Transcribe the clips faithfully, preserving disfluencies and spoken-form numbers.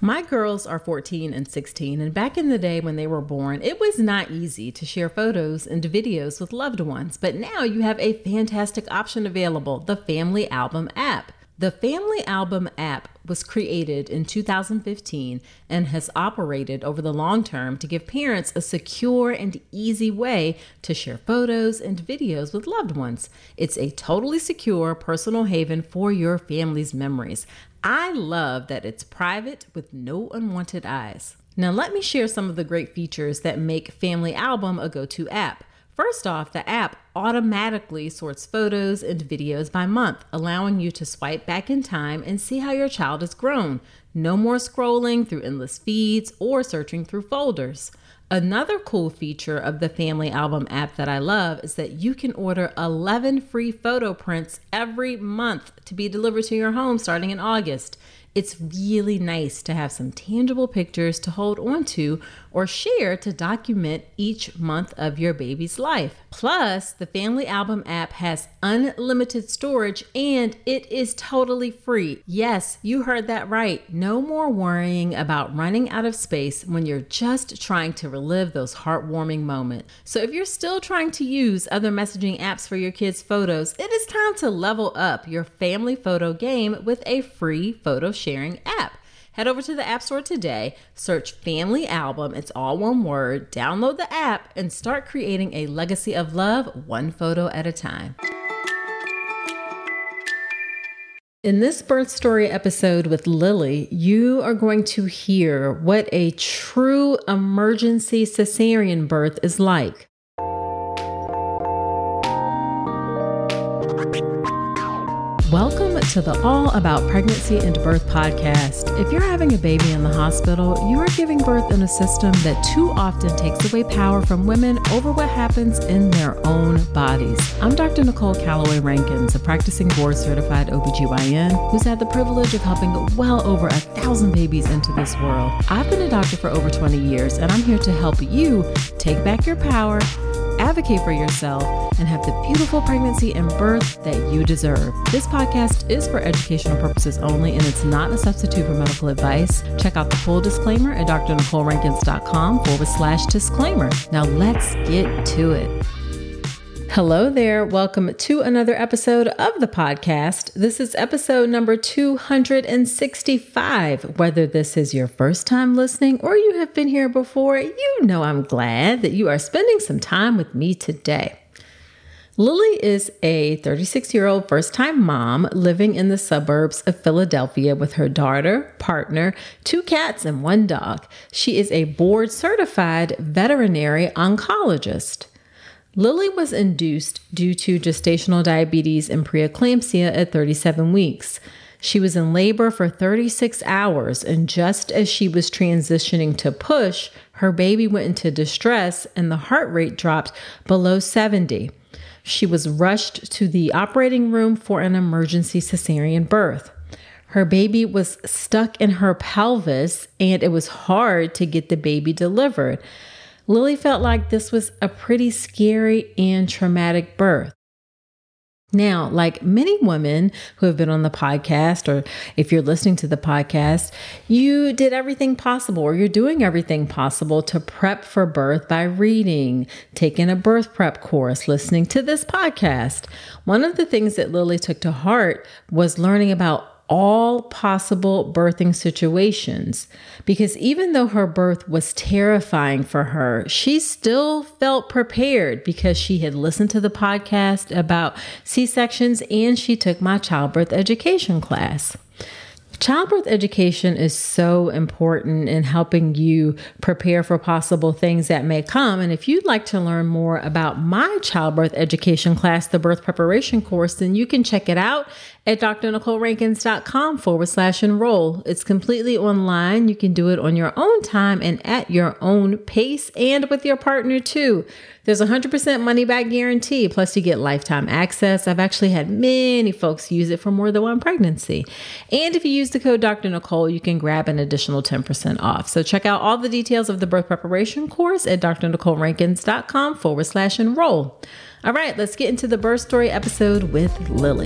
My girls are fourteen and sixteen, and back in the day when they were born, it was not easy to share photos and videos with loved ones. But now you have a fantastic option available, the Family Album app. The Family Album app was created in two thousand fifteen and has operated over the long term to give parents a secure and easy way to share photos and videos with loved ones. It's a totally secure personal haven for your family's memories. I love that it's private with no unwanted eyes. Now let me share some of the great features that make Family Album a go-to app. First off, the app automatically sorts photos and videos by month, allowing you to swipe back in time and see how your child has grown. No more scrolling through endless feeds or searching through folders. Another cool feature of the Family Album app that I love is that you can order eleven free photo prints every month to be delivered to your home starting in August. It's really nice to have some tangible pictures to hold on to or share to document each month of your baby's life. Plus, the Family Album app has unlimited storage and it is totally free. Yes, you heard that right. No more worrying about running out of space when you're just trying to relive those heartwarming moments. So if you're still trying to use other messaging apps for your kids' photos, it is time to level up your family photo game with a free photo sharing app. Head over to the App Store today, search Family Album, it's all one word, download the app, and start creating a legacy of love one photo at a time. In this birth story episode with Lily, you are going to hear what a true emergency cesarean birth is like. Welcome to the All About Pregnancy and Birth podcast. If you're having a baby in the hospital, you are giving birth in a system that too often takes away power from women over what happens in their own bodies. I'm Doctor Nicole Calloway Rankins, a practicing board-certified O B G Y N who's had the privilege of helping well over a thousand babies into this world. I've been a doctor for over twenty years, and I'm here to help you take back your power, advocate for yourself, and have the beautiful pregnancy and birth that you deserve. This podcast is for educational purposes only, and it's not a substitute for medical advice. Check out the full disclaimer at drnicolerankins.com forward slash disclaimer. Now let's get to it. Hello there. Welcome to another episode of the podcast. This is episode number two hundred sixty-five. Whether this is your first time listening or you have been here before, you know I'm glad that you are spending some time with me today. Lily is a thirty-six-year-old first-time mom living in the suburbs of Philadelphia with her daughter, partner, two cats, and one dog. She is a board-certified veterinary oncologist. Lily was induced due to gestational diabetes and preeclampsia at thirty-seven weeks. She was in labor for thirty-six hours, and just as she was transitioning to push, her baby went into distress and the heart rate dropped below seventy. She was rushed to the operating room for an emergency cesarean birth. Her baby was stuck in her pelvis, and it was hard to get the baby delivered. Lily felt like this was a pretty scary and traumatic birth. Now, like many women who have been on the podcast, or if you're listening to the podcast, you did everything possible, or you're doing everything possible to prep for birth by reading, taking a birth prep course, listening to this podcast. One of the things that Lily took to heart was learning about all possible birthing situations, because even though her birth was terrifying for her, she still felt prepared because she had listened to the podcast about C-sections and she took my childbirth education class. Childbirth education is so important in helping you prepare for possible things that may come. And if you'd like to learn more about my childbirth education class, the birth preparation course, then you can check it out at drnicolerankins.com forward slash enroll. It's completely online. You can do it on your own time and at your own pace and with your partner too. There's a one hundred percent money back guarantee, plus you get lifetime access. I've actually had many folks use it for more than one pregnancy. And if you use the code Doctor Nicole, you can grab an additional ten percent off. So check out all the details of the birth preparation course at drnicolerankins.com forward slash enroll. All right, let's get into the birth story episode with Lily.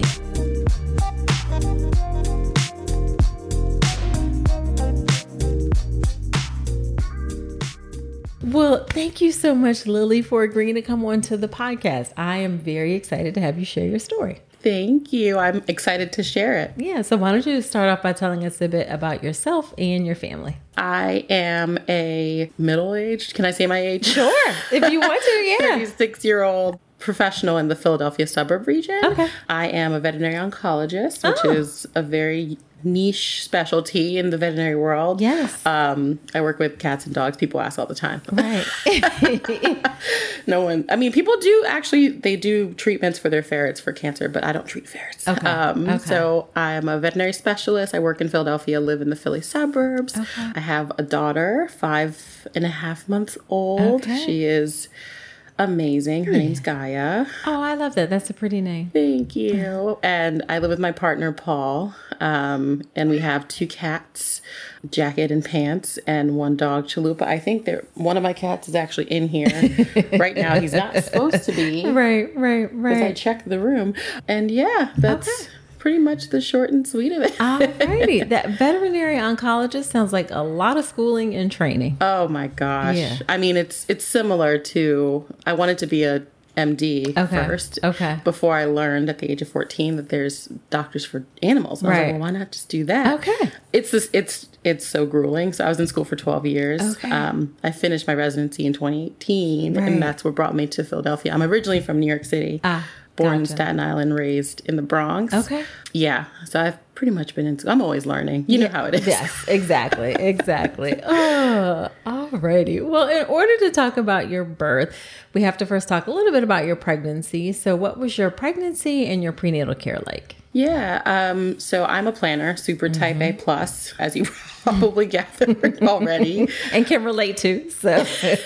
Well, thank you so much, Lily, for agreeing to come on to the podcast. I am very excited to have you share your story. Thank you. I'm excited to share it. Yeah. So why don't you start off by telling us a bit about yourself and your family? I am a middle-aged, can I say my age? Sure. If you want to, yeah. thirty-six-year-old professional in the Philadelphia suburb region. Okay. I am a veterinary oncologist, which Oh. is a very niche specialty in the veterinary world. Yes. Um, I work with cats and dogs. People ask all the time. Right. No one, I mean, people do actually, they do treatments for their ferrets for cancer, but I don't treat ferrets. Okay. Um, Okay. So I'm a veterinary specialist. I work in Philadelphia, live in the Philly suburbs. Okay. I have a daughter, five and a half months old. Okay. She is amazing. Her name's Gaia. Oh, I love that. That's a pretty name. Thank you. And I live with my partner, Paul. Um, and we have two cats, Jacket and Pants, and one dog, Chalupa. I think they're, one of my cats is actually in here right now. He's not supposed to be. Right, right, Because I right. checked the room. And yeah, that's Okay. pretty much the short and sweet of it. Alrighty. That veterinary oncologist sounds like a lot of schooling and training. Oh my gosh. Yeah. I mean, it's it's similar to, I wanted to be a M D Okay. first. Okay. Before I learned at the age of fourteen that there's doctors for animals. I was Right. like, well, why not just do that? Okay. It's this, it's it's so grueling. So I was in school for twelve years. Okay. Um, I finished my residency in twenty eighteen, Right. and that's what brought me to Philadelphia. I'm originally from New York City. Ah, Born in gotcha. Staten Island, raised in the Bronx. Okay. Yeah. So I've pretty much been in, I'm always learning. You know how it is. Yes, exactly, exactly. Oh, alrighty. Well, in order to talk about your birth, we have to first talk a little bit about your pregnancy. So what was your pregnancy and your prenatal care like? Yeah. Um, so I'm a planner, super type A plus, as you probably gathered already. And can relate to, so.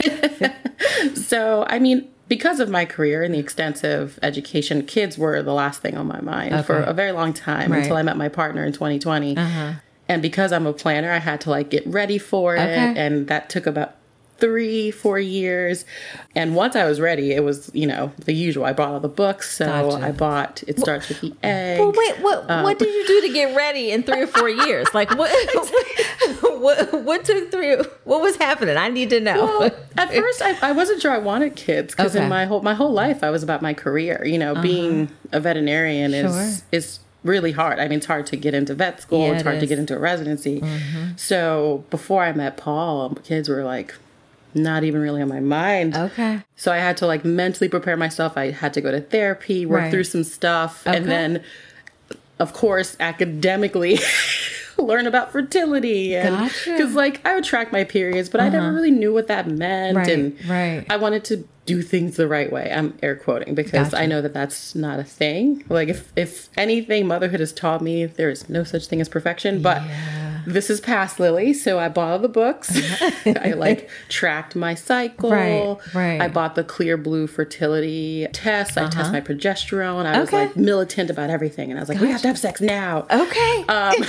So, I mean, because of my career and the extensive education, kids were the last thing on my mind for Okay. a very long time Right. until I met my partner in twenty twenty. Uh-huh. And because I'm a planner, I had to like get ready for it. Okay. And that took about three, four years. And once I was ready, it was, you know, the usual. I bought all the books. So Gotcha. I bought It Starts with the Egg. Well, wait, what Um, what did you do to get ready in three or four years? Like, what what, what took three, what was happening? I need to know. Well, at first, I, I wasn't sure I wanted kids because Okay. in my whole my whole life, I was about my career. You know, being a veterinarian is Sure. is really hard. I mean, it's hard to get into vet school. Yeah, it's it hard to is. get into a residency. So before I met Paul, kids were like not even really on my mind. Okay. So I had to like mentally prepare myself. I had to go to therapy, work Right. through some stuff, Okay. and then, of course, academically learn about fertility. And Gotcha. because like I would track my periods, but I never really knew what that meant, Right, and right. I wanted to do things the right way. I'm air quoting because Gotcha. I know that that's not a thing. Like if if anything, motherhood has taught me there is no such thing as perfection, but. This is past Lily, so I bought all the books. I like tracked my cycle. Right, right. I bought the Clear Blue fertility test. I test my progesterone. I was Okay. like militant about everything, and I was like, "We have to have sex now." Okay.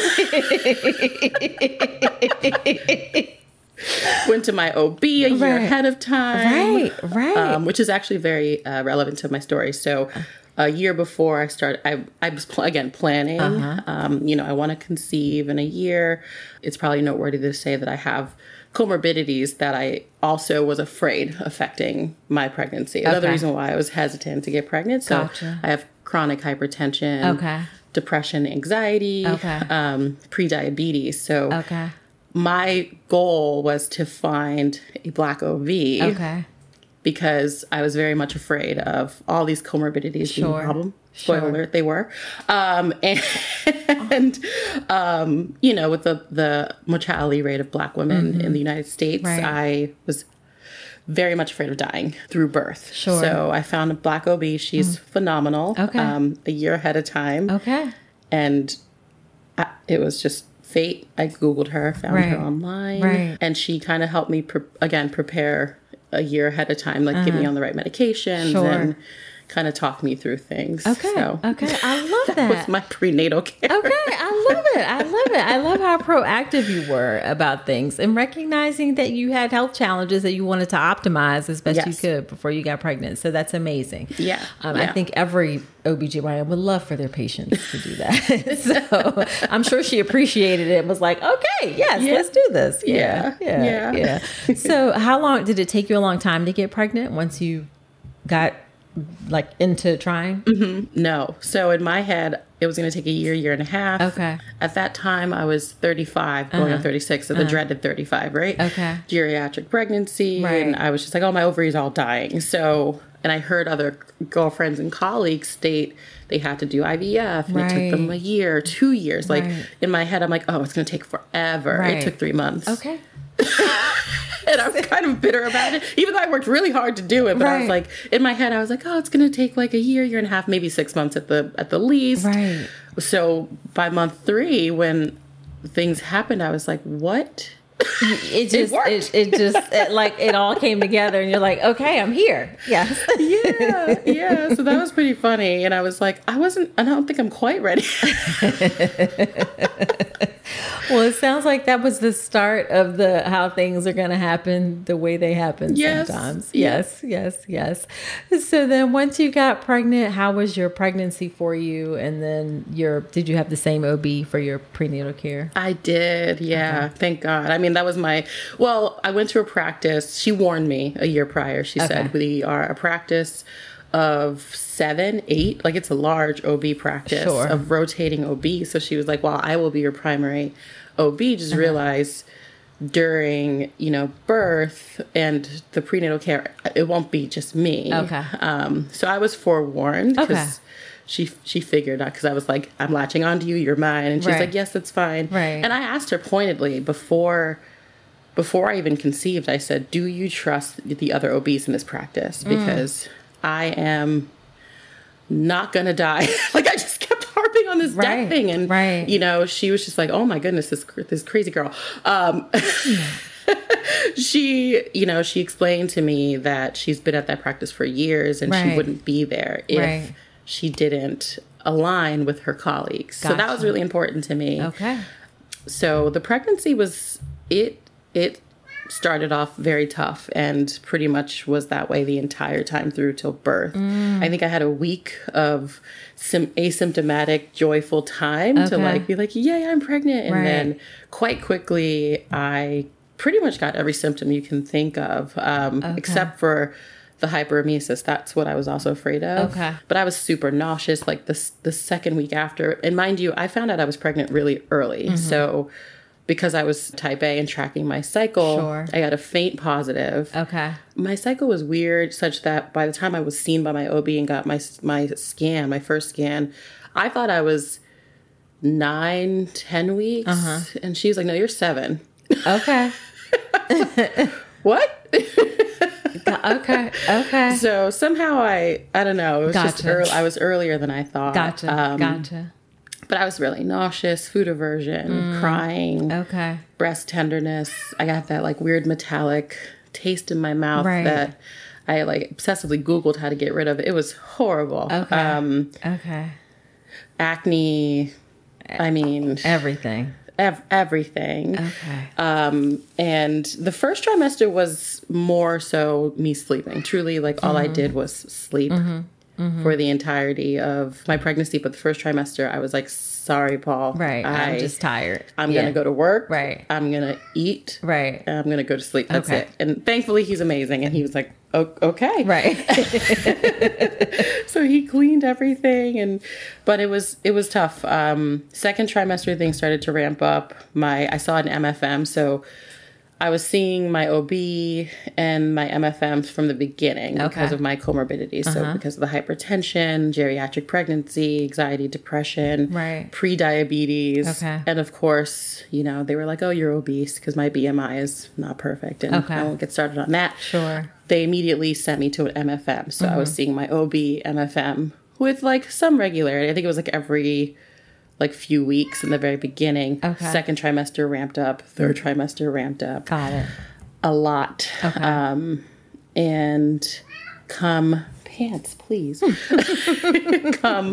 Went to my O B a year Right. ahead of time, Right, right. um, which is actually very uh, relevant to my story. So, a year before I started, I I was pl- again planning. Uh-huh. Um, you know, I want to conceive in a year. It's probably noteworthy to say that I have comorbidities that I also was afraid affecting my pregnancy. Another Okay. reason why I was hesitant to get pregnant. So, Gotcha. I have chronic hypertension. Okay. Depression, anxiety, Okay. um, pre-diabetes. So Okay. my goal was to find a black O V Okay. because I was very much afraid of all these comorbidities being Sure. a problem. Spoiler Sure. alert, they were. Um, and, and um, you know, with the, the mortality rate of black women in the United States, Right. I was very much afraid of dying through birth. Sure. So I found a black O B. She's phenomenal. Okay. Um, a year ahead of time. Okay. And I, it was just fate. I Googled her, found Right. her online, Right. and she kind of helped me, pre- again, prepare a year ahead of time, like get me on the right medications Sure. and kind of talk me through things. Okay. So Okay. I love that. that was my prenatal care. Okay. I love it. I love it. I love how proactive you were about things and recognizing that you had health challenges that you wanted to optimize as best Yes. you could before you got pregnant. So that's amazing. Yeah. Um, yeah. I think every O B G Y N would love for their patients to do that. So I'm sure she appreciated it and was like, okay, yes, Yeah. let's do this. Yeah. Yeah. Yeah. Yeah. yeah. So how long did it take you a long time to get pregnant once you got like into trying? Mm-hmm. No. So in my head, it was going to take a year, year and a half. Okay. At that time, I was thirty-five, going Uh-huh. on thirty-six, so the dreaded thirty-five, right? Okay. Geriatric pregnancy. Right. And I was just like, oh, my ovaries all dying. So, and I heard other girlfriends and colleagues state they had to do I V F, and Right. it took them a year, two years. Like Right. in my head, I'm like, oh, it's going to take forever. Right. It took three months. Okay. And I was kind of bitter about it, even though I worked really hard to do it. But I was Right. like, in my head, I was like, oh, it's going to take like a year, year and a half, maybe six months at the at the least. Right. So by month three, when things happened, I was like, what? It just, worked. it, it just, it, like, it all came together and you're like, okay, I'm here. Yes. Yeah, yeah. So that was pretty funny. And I was like, I wasn't, I don't think I'm quite ready. Well, it sounds like that was the start of the how things are going to happen the way they happen Yes. sometimes. Yeah. Yes, yes, yes. So then once you got pregnant, how was your pregnancy for you? And then your, did you have the same O B for your prenatal care? I did. Yeah. Thank God. I mean, that was my, well, I went to a practice. She warned me a year prior. She Okay. said, we are a practice of seven, eight, like it's a large O B practice Sure. of rotating O B. So she was like, well, I will be your primary O B. Just Uh-huh. realize during, you know, birth and the prenatal care, it won't be just me. Okay. Um, so I was forewarned because Okay. she she figured out, because I was like, I'm latching onto you, you're mine. And she's Right. like, yes, that's fine. Right. And I asked her pointedly before before I even conceived, I said, do you trust the other O Bs in this practice? Because I am not going to die. Like, I just kept harping on this Right, death thing. And, right. you know, she was just like, oh my goodness, this, this crazy girl. Um, she, you know, she explained to me that she's been at that practice for years and Right. she wouldn't be there if Right. she didn't align with her colleagues. So that was Gotcha. really important to me. Okay. So the pregnancy was, it, it started off very tough and pretty much was that way the entire time through till birth. I think I had a week of sim- asymptomatic, joyful time to Okay. like be like, yay, I'm pregnant. And Right. then quite quickly, I pretty much got every symptom you can think of, um, except for the hyperemesis. That's what I was also afraid of. Okay. But I was super nauseous like this the second week after. And mind you, I found out I was pregnant really early. Mm-hmm. So because I was type A and tracking my cycle, Sure. I got a faint positive. Okay. My cycle was weird such that by the time I was seen by my O B and got my my scan, my first scan, I thought I was nine, ten weeks. Uh-huh. And she was like, no, you're seven. Okay. What? Okay. Okay. So somehow I, I don't know, it was just Gotcha. early, I was earlier than I thought. Gotcha. Um, Gotcha. But I was really nauseous, food aversion, crying, Okay. breast tenderness. I got that like weird metallic taste in my mouth Right. that I like obsessively Googled how to get rid of. It was horrible. Okay. Um, Okay. acne. I mean, Everything. ev- everything. Okay. Um, and the first trimester was more so me sleeping. Truly, like all I Mm-hmm. did was sleep for the entirety of my pregnancy. But the first trimester, I was like, sorry, Paul. Right. I, I'm just tired. I'm Yeah. going to go to work. Right. I'm going to eat. Right. And I'm going to go to sleep. That's Okay. it. And thankfully, he's amazing. And he was like, o- okay. Right. So he cleaned everything, and but it was it was tough. Um, second trimester, things started to ramp up. My I saw an M F M, so I was seeing my O B and my M F Ms from the beginning because Okay. of my comorbidities. So because of the hypertension, geriatric pregnancy, anxiety, depression, Right. pre-diabetes, Okay. and of course, you know, they were like, "Oh, you're obese," because my B M I is not perfect, and Okay. I won't get started on that. Sure. They immediately sent me to an M F M. So I was seeing my O B, M F M with like some regularity. I think it was like every like few weeks in the very beginning. Okay. Second trimester ramped up, third trimester ramped up Got it. a lot. Okay. Um, and come pants, please. Come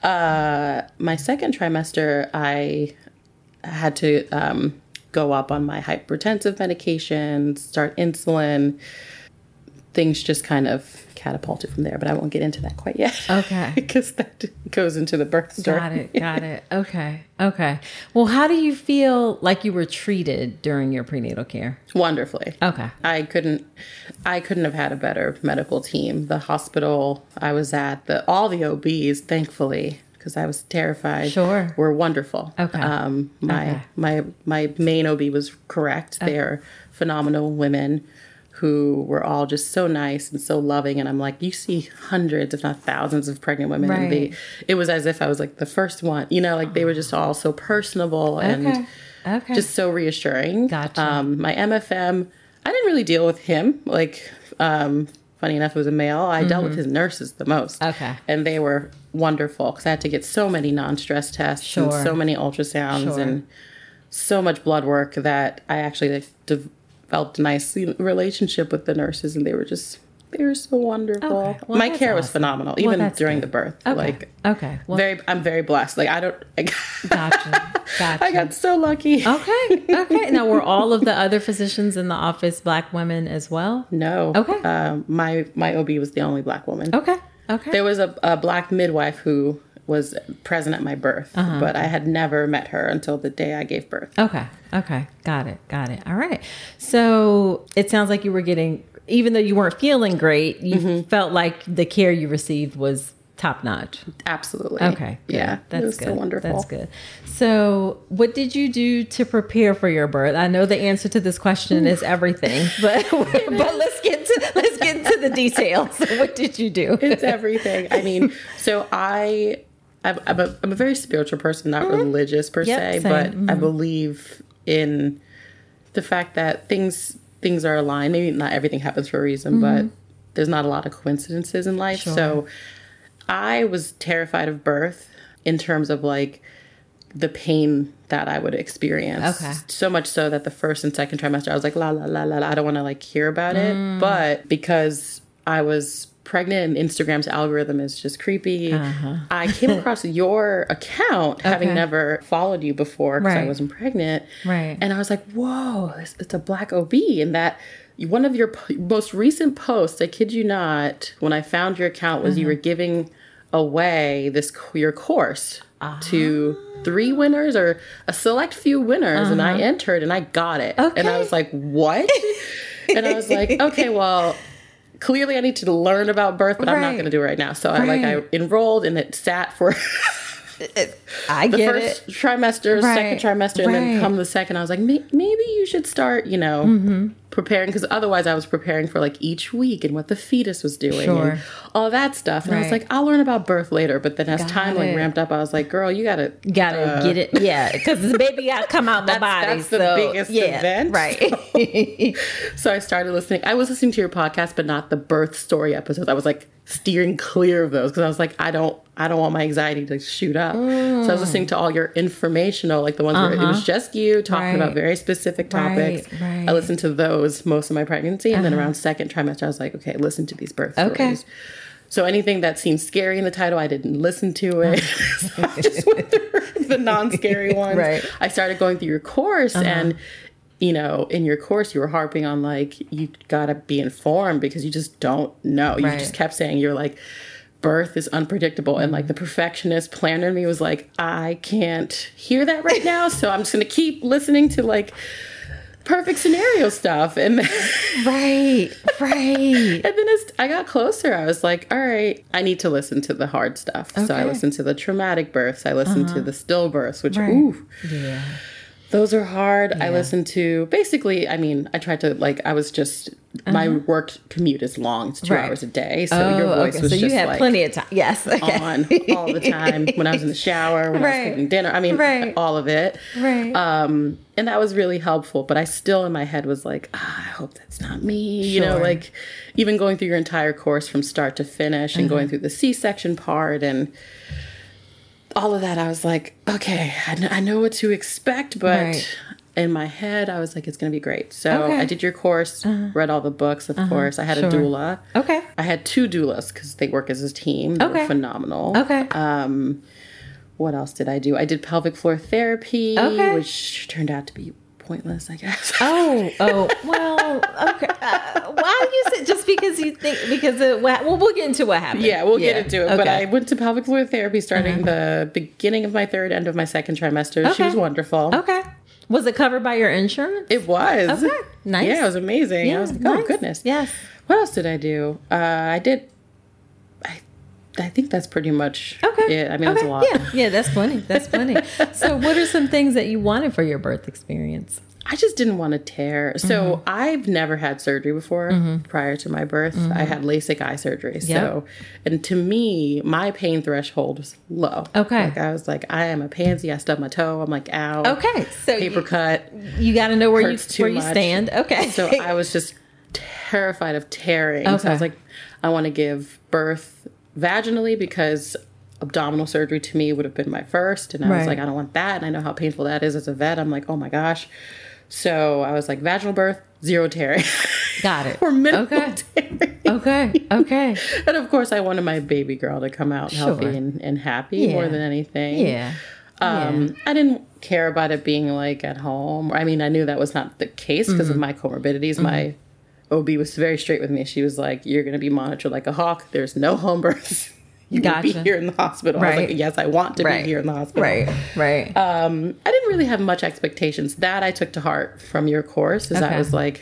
uh, my second trimester, I had to um, go up on my hypertensive medications, start insulin. Things just kind of catapulted from there, but I won't get into that quite yet. Okay. Because that goes into the birth story. Got it. Got it. Okay. Okay. Well, how do you feel like you were treated during your prenatal care? Wonderfully. Okay. I couldn't, I couldn't have had a better medical team. The hospital I was at, the all the O Bs, thankfully, because I was terrified. Sure. Were wonderful. Okay. Um, my Okay. my my main O B was correct. Okay. They are phenomenal women who were all just so nice and so loving. And I'm like, you see hundreds, if not thousands of pregnant women. Right. And they, it was as if I was like the first one, you know, like they were just all so personable and Okay. Okay. just so reassuring. Gotcha. Um, my M F M, I didn't really deal with him. Like, um, funny enough, it was a male. I dealt with his nurses the most. Okay. And they were wonderful because I had to get so many non-stress tests Sure. and so many ultrasounds Sure. and so much blood work that I actually like, developed a nice relationship with the nurses, and they were just they were so wonderful. Okay. Well, my that's care was awesome. phenomenal, Well, even that's during good. the birth. Okay. Like, okay. Well, very, I'm very blessed. Like, I don't. I, gotcha. Gotcha. I got so lucky. Okay. Okay. Now, were all of the other physicians in the office Black women as well? No. Okay. Um, my my O B was the only Black woman. Okay. Okay. There was a, a Black midwife who was present at my birth, Uh-huh. but I had never met her until the day I gave birth. Okay. Okay. Got it. Got it. All right. So it sounds like you were getting, even though you weren't feeling great, you Mm-hmm. felt like the care you received was top notch. Absolutely. Okay. Good. Yeah. That's it was good. so wonderful. That's good. So what did you do to prepare for your birth? I know the answer to this question is everything, but but let's get to let's get into the details. So what did you do? It's everything. I mean, so I, I'm, I'm, a, I'm a very spiritual person, not religious per Yep, se, same. but Mhm. I believe in the fact that things things are aligned. Maybe not everything happens for a reason, but there's not a lot of coincidences in life. Sure. So I was terrified of birth in terms of like the pain that I would experience. Okay. So much so that the first and second trimester, I was like, la, la, la, la, la. I don't want to like hear about it. But because I was pregnant and Instagram's algorithm is just creepy, Uh-huh. I came across your account, having Okay. never followed you before because Right. I wasn't pregnant. Right. And I was like, whoa, it's, it's a Black O B. And that one of your po- most recent posts, I kid you not, when I found your account was you were giving away this your course to three winners or a select few winners. And I entered and I got it. And I Okay. was like, what? And I was like, okay, well, clearly I need to learn about birth, but I'm not Right. going to do it right now. So I like I Right. enrolled and it sat for I the get first it. trimester, Right. second trimester, and then Right. come the second. I was like, May- maybe you should start, you know, Mm-hmm. preparing, because otherwise I was preparing for like each week and what the fetus was doing Sure. and all that stuff. And I was Right. like, I'll learn about birth later. But then as Got time like it. ramped up, I was like, girl, you gotta Gotta uh, get it, yeah, because the baby got to come out my That's- body. that's the so, biggest yeah, event. right? So I started listening. I was listening to your podcast, but not the birth story episodes. I was like steering clear of those because I was like, I don't, I don't want my anxiety to shoot up. So I was listening to all your informational, like the ones where it was just you talking Right. about very specific topics. Right, right. I listened to those most of my pregnancy, and then around second trimester, I was like, okay, listen to these birth Okay. stories. So anything that seemed scary in the title, I didn't listen to it. So I just went through the non-scary ones. Right. I started going through your course and you know, in your course, you were harping on like, you gotta be informed because you just don't know. You Right. just kept saying you're like, birth is unpredictable. And like the perfectionist planner in me was like, I can't hear that right now. So I'm just gonna keep listening to like perfect scenario stuff. And then, Right, right. and then as I got closer, I was like, all right, I need to listen to the hard stuff. So I Okay. listened to the traumatic births. I listened to the stillbirths, which, Right. ooh, Yeah. those are hard. I Yeah. listened to basically, I mean, I tried to like, I was just, my work commute is long. It's two Right. hours a day. So your Oh, voice okay. was So you just had like plenty of time. Yes. Okay. on all the time when I was in the shower, when I Right. was cooking dinner. I mean, Right. all of it. Right. Um, and that was really helpful. But I still in my head was like, ah, I hope that's not me. You know, Sure. like even going through your entire course from start to finish and going through the C-section part and all of that, I was like, okay, I know, I know what to expect, but Right. in my head, I was like, it's going to be great. So Okay. I did your course, uh-huh. read all the books, of uh-huh. course. I had sure. a doula. Okay. I had two doulas because they work as a team. They okay. were phenomenal. Okay. Um, what else did I do? I did pelvic floor therapy, okay. which turned out to be pointless, I guess. Oh, oh, well, okay. Uh, why you say just because you think because of what? Well, we'll get into what happened. Yeah, we'll yeah. get into it. Okay. But I went to pelvic floor therapy starting uh-huh. the beginning of my third, end of my second trimester. Okay. She was wonderful. Okay. Was it covered by your insurance? It was. Okay. Nice. Yeah, it was amazing. Yeah, I was like, nice. oh goodness. Yes. What else did I do? Uh, I did. I, I think that's pretty much okay. it. I mean, okay. that's a lot. Yeah, yeah, that's plenty. That's plenty. So, what are some things that you wanted for your birth experience? I just didn't want to tear. So mm-hmm. I've never had surgery before mm-hmm. prior to my birth. Mm-hmm. I had LASIK eye surgery. Yep. So, and to me, my pain threshold was low. Okay. Like I was like, I am a pansy. I stubbed my toe. I'm like, ow. Okay. So paper you, cut. You got to know where you where you much. stand. Okay. So I was just terrified of tearing. Okay. So I was like, I want to give birth vaginally because abdominal surgery to me would have been my first. And I right. was like, I don't want that. And I know how painful that is as a vet. I'm like, oh my gosh. So I was like, vaginal birth, zero tearing. Got it. Or minimal okay. tearing. Okay. Okay. And of course, I wanted my baby girl to come out sure. healthy and, and happy yeah. more than anything. Yeah. Um, yeah. I didn't care about it being like at home. I mean, I knew that was not the case because mm-hmm. of my comorbidities. Mm-hmm. My O B was very straight with me. She was like, you're going to be monitored like a hawk. There's no home births. You gotcha. Will be here in the hospital. Right. I was like, yes, I want to right. be here in the hospital. Right, right. Um, I didn't really have much expectations. That I took to heart from your course is okay. I was like,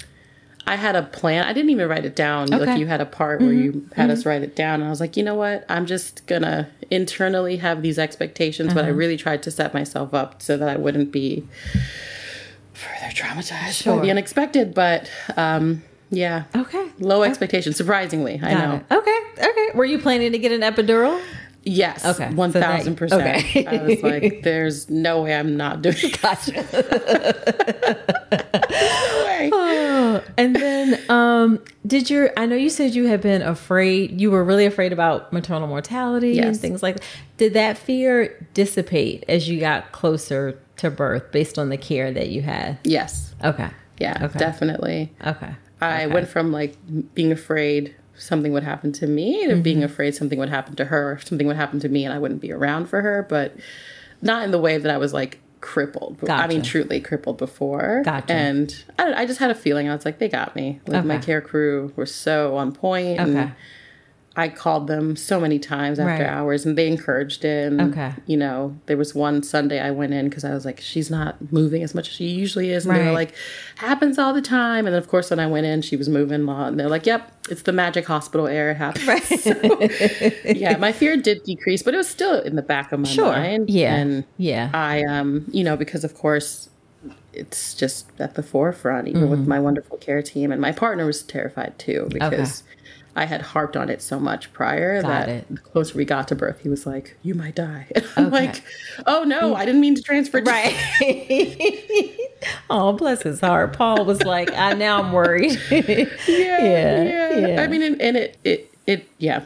I had a plan. I didn't even write it down. Okay. Like you had a part mm-hmm. where you had mm-hmm. us write it down. And I was like, you know what? I'm just going to internally have these expectations. Uh-huh. But I really tried to set myself up so that I wouldn't be further traumatized sure. by the unexpected. But um, yeah. Okay. Low okay. expectations, surprisingly. Got I know. It. Okay. Okay. Were you planning to get an epidural? Yes. Okay. one thousand percent. So okay. I was like, there's no way I'm not doing it. Gotcha. No way. Oh, and then, um, did your, I know you said you had been afraid, you were really afraid about maternal mortality yes. and things like that. Did that fear dissipate as you got closer to birth based on the care that you had? Yes. Okay. Yeah, okay. definitely. Okay. I okay. went from like being afraid something would happen to me to mm-hmm. being afraid something would happen to her, or something would happen to me and I wouldn't be around for her, but not in the way that I was like crippled. Gotcha. I mean, truly crippled before. Gotcha. And I, I just had a feeling. I was like, they got me. Like okay. my care crew were so on point. Okay. And I called them so many times after right. hours and they encouraged it. And, okay. you know, there was one Sunday I went in because I was like, she's not moving as much as she usually is. And right. they were like, happens all the time. And then, of course, when I went in, she was moving a lot. And they're like, yep, it's the magic hospital air. It happens. Right. So, yeah, my fear did decrease, but it was still in the back of my sure. mind. Yeah. And yeah. I, um, you know, because, of course, it's just at the forefront, even mm-hmm. with my wonderful care team. And my partner was terrified, too, because... Okay. I had harped on it so much prior got that it. the closer we got to birth, he was like, you might die. And I'm okay. like, oh no, I didn't mean to transfer. Right. Oh, bless his heart. Paul was like, I now I'm worried. yeah, yeah, yeah, yeah. I mean, and, and it, it, it, yeah.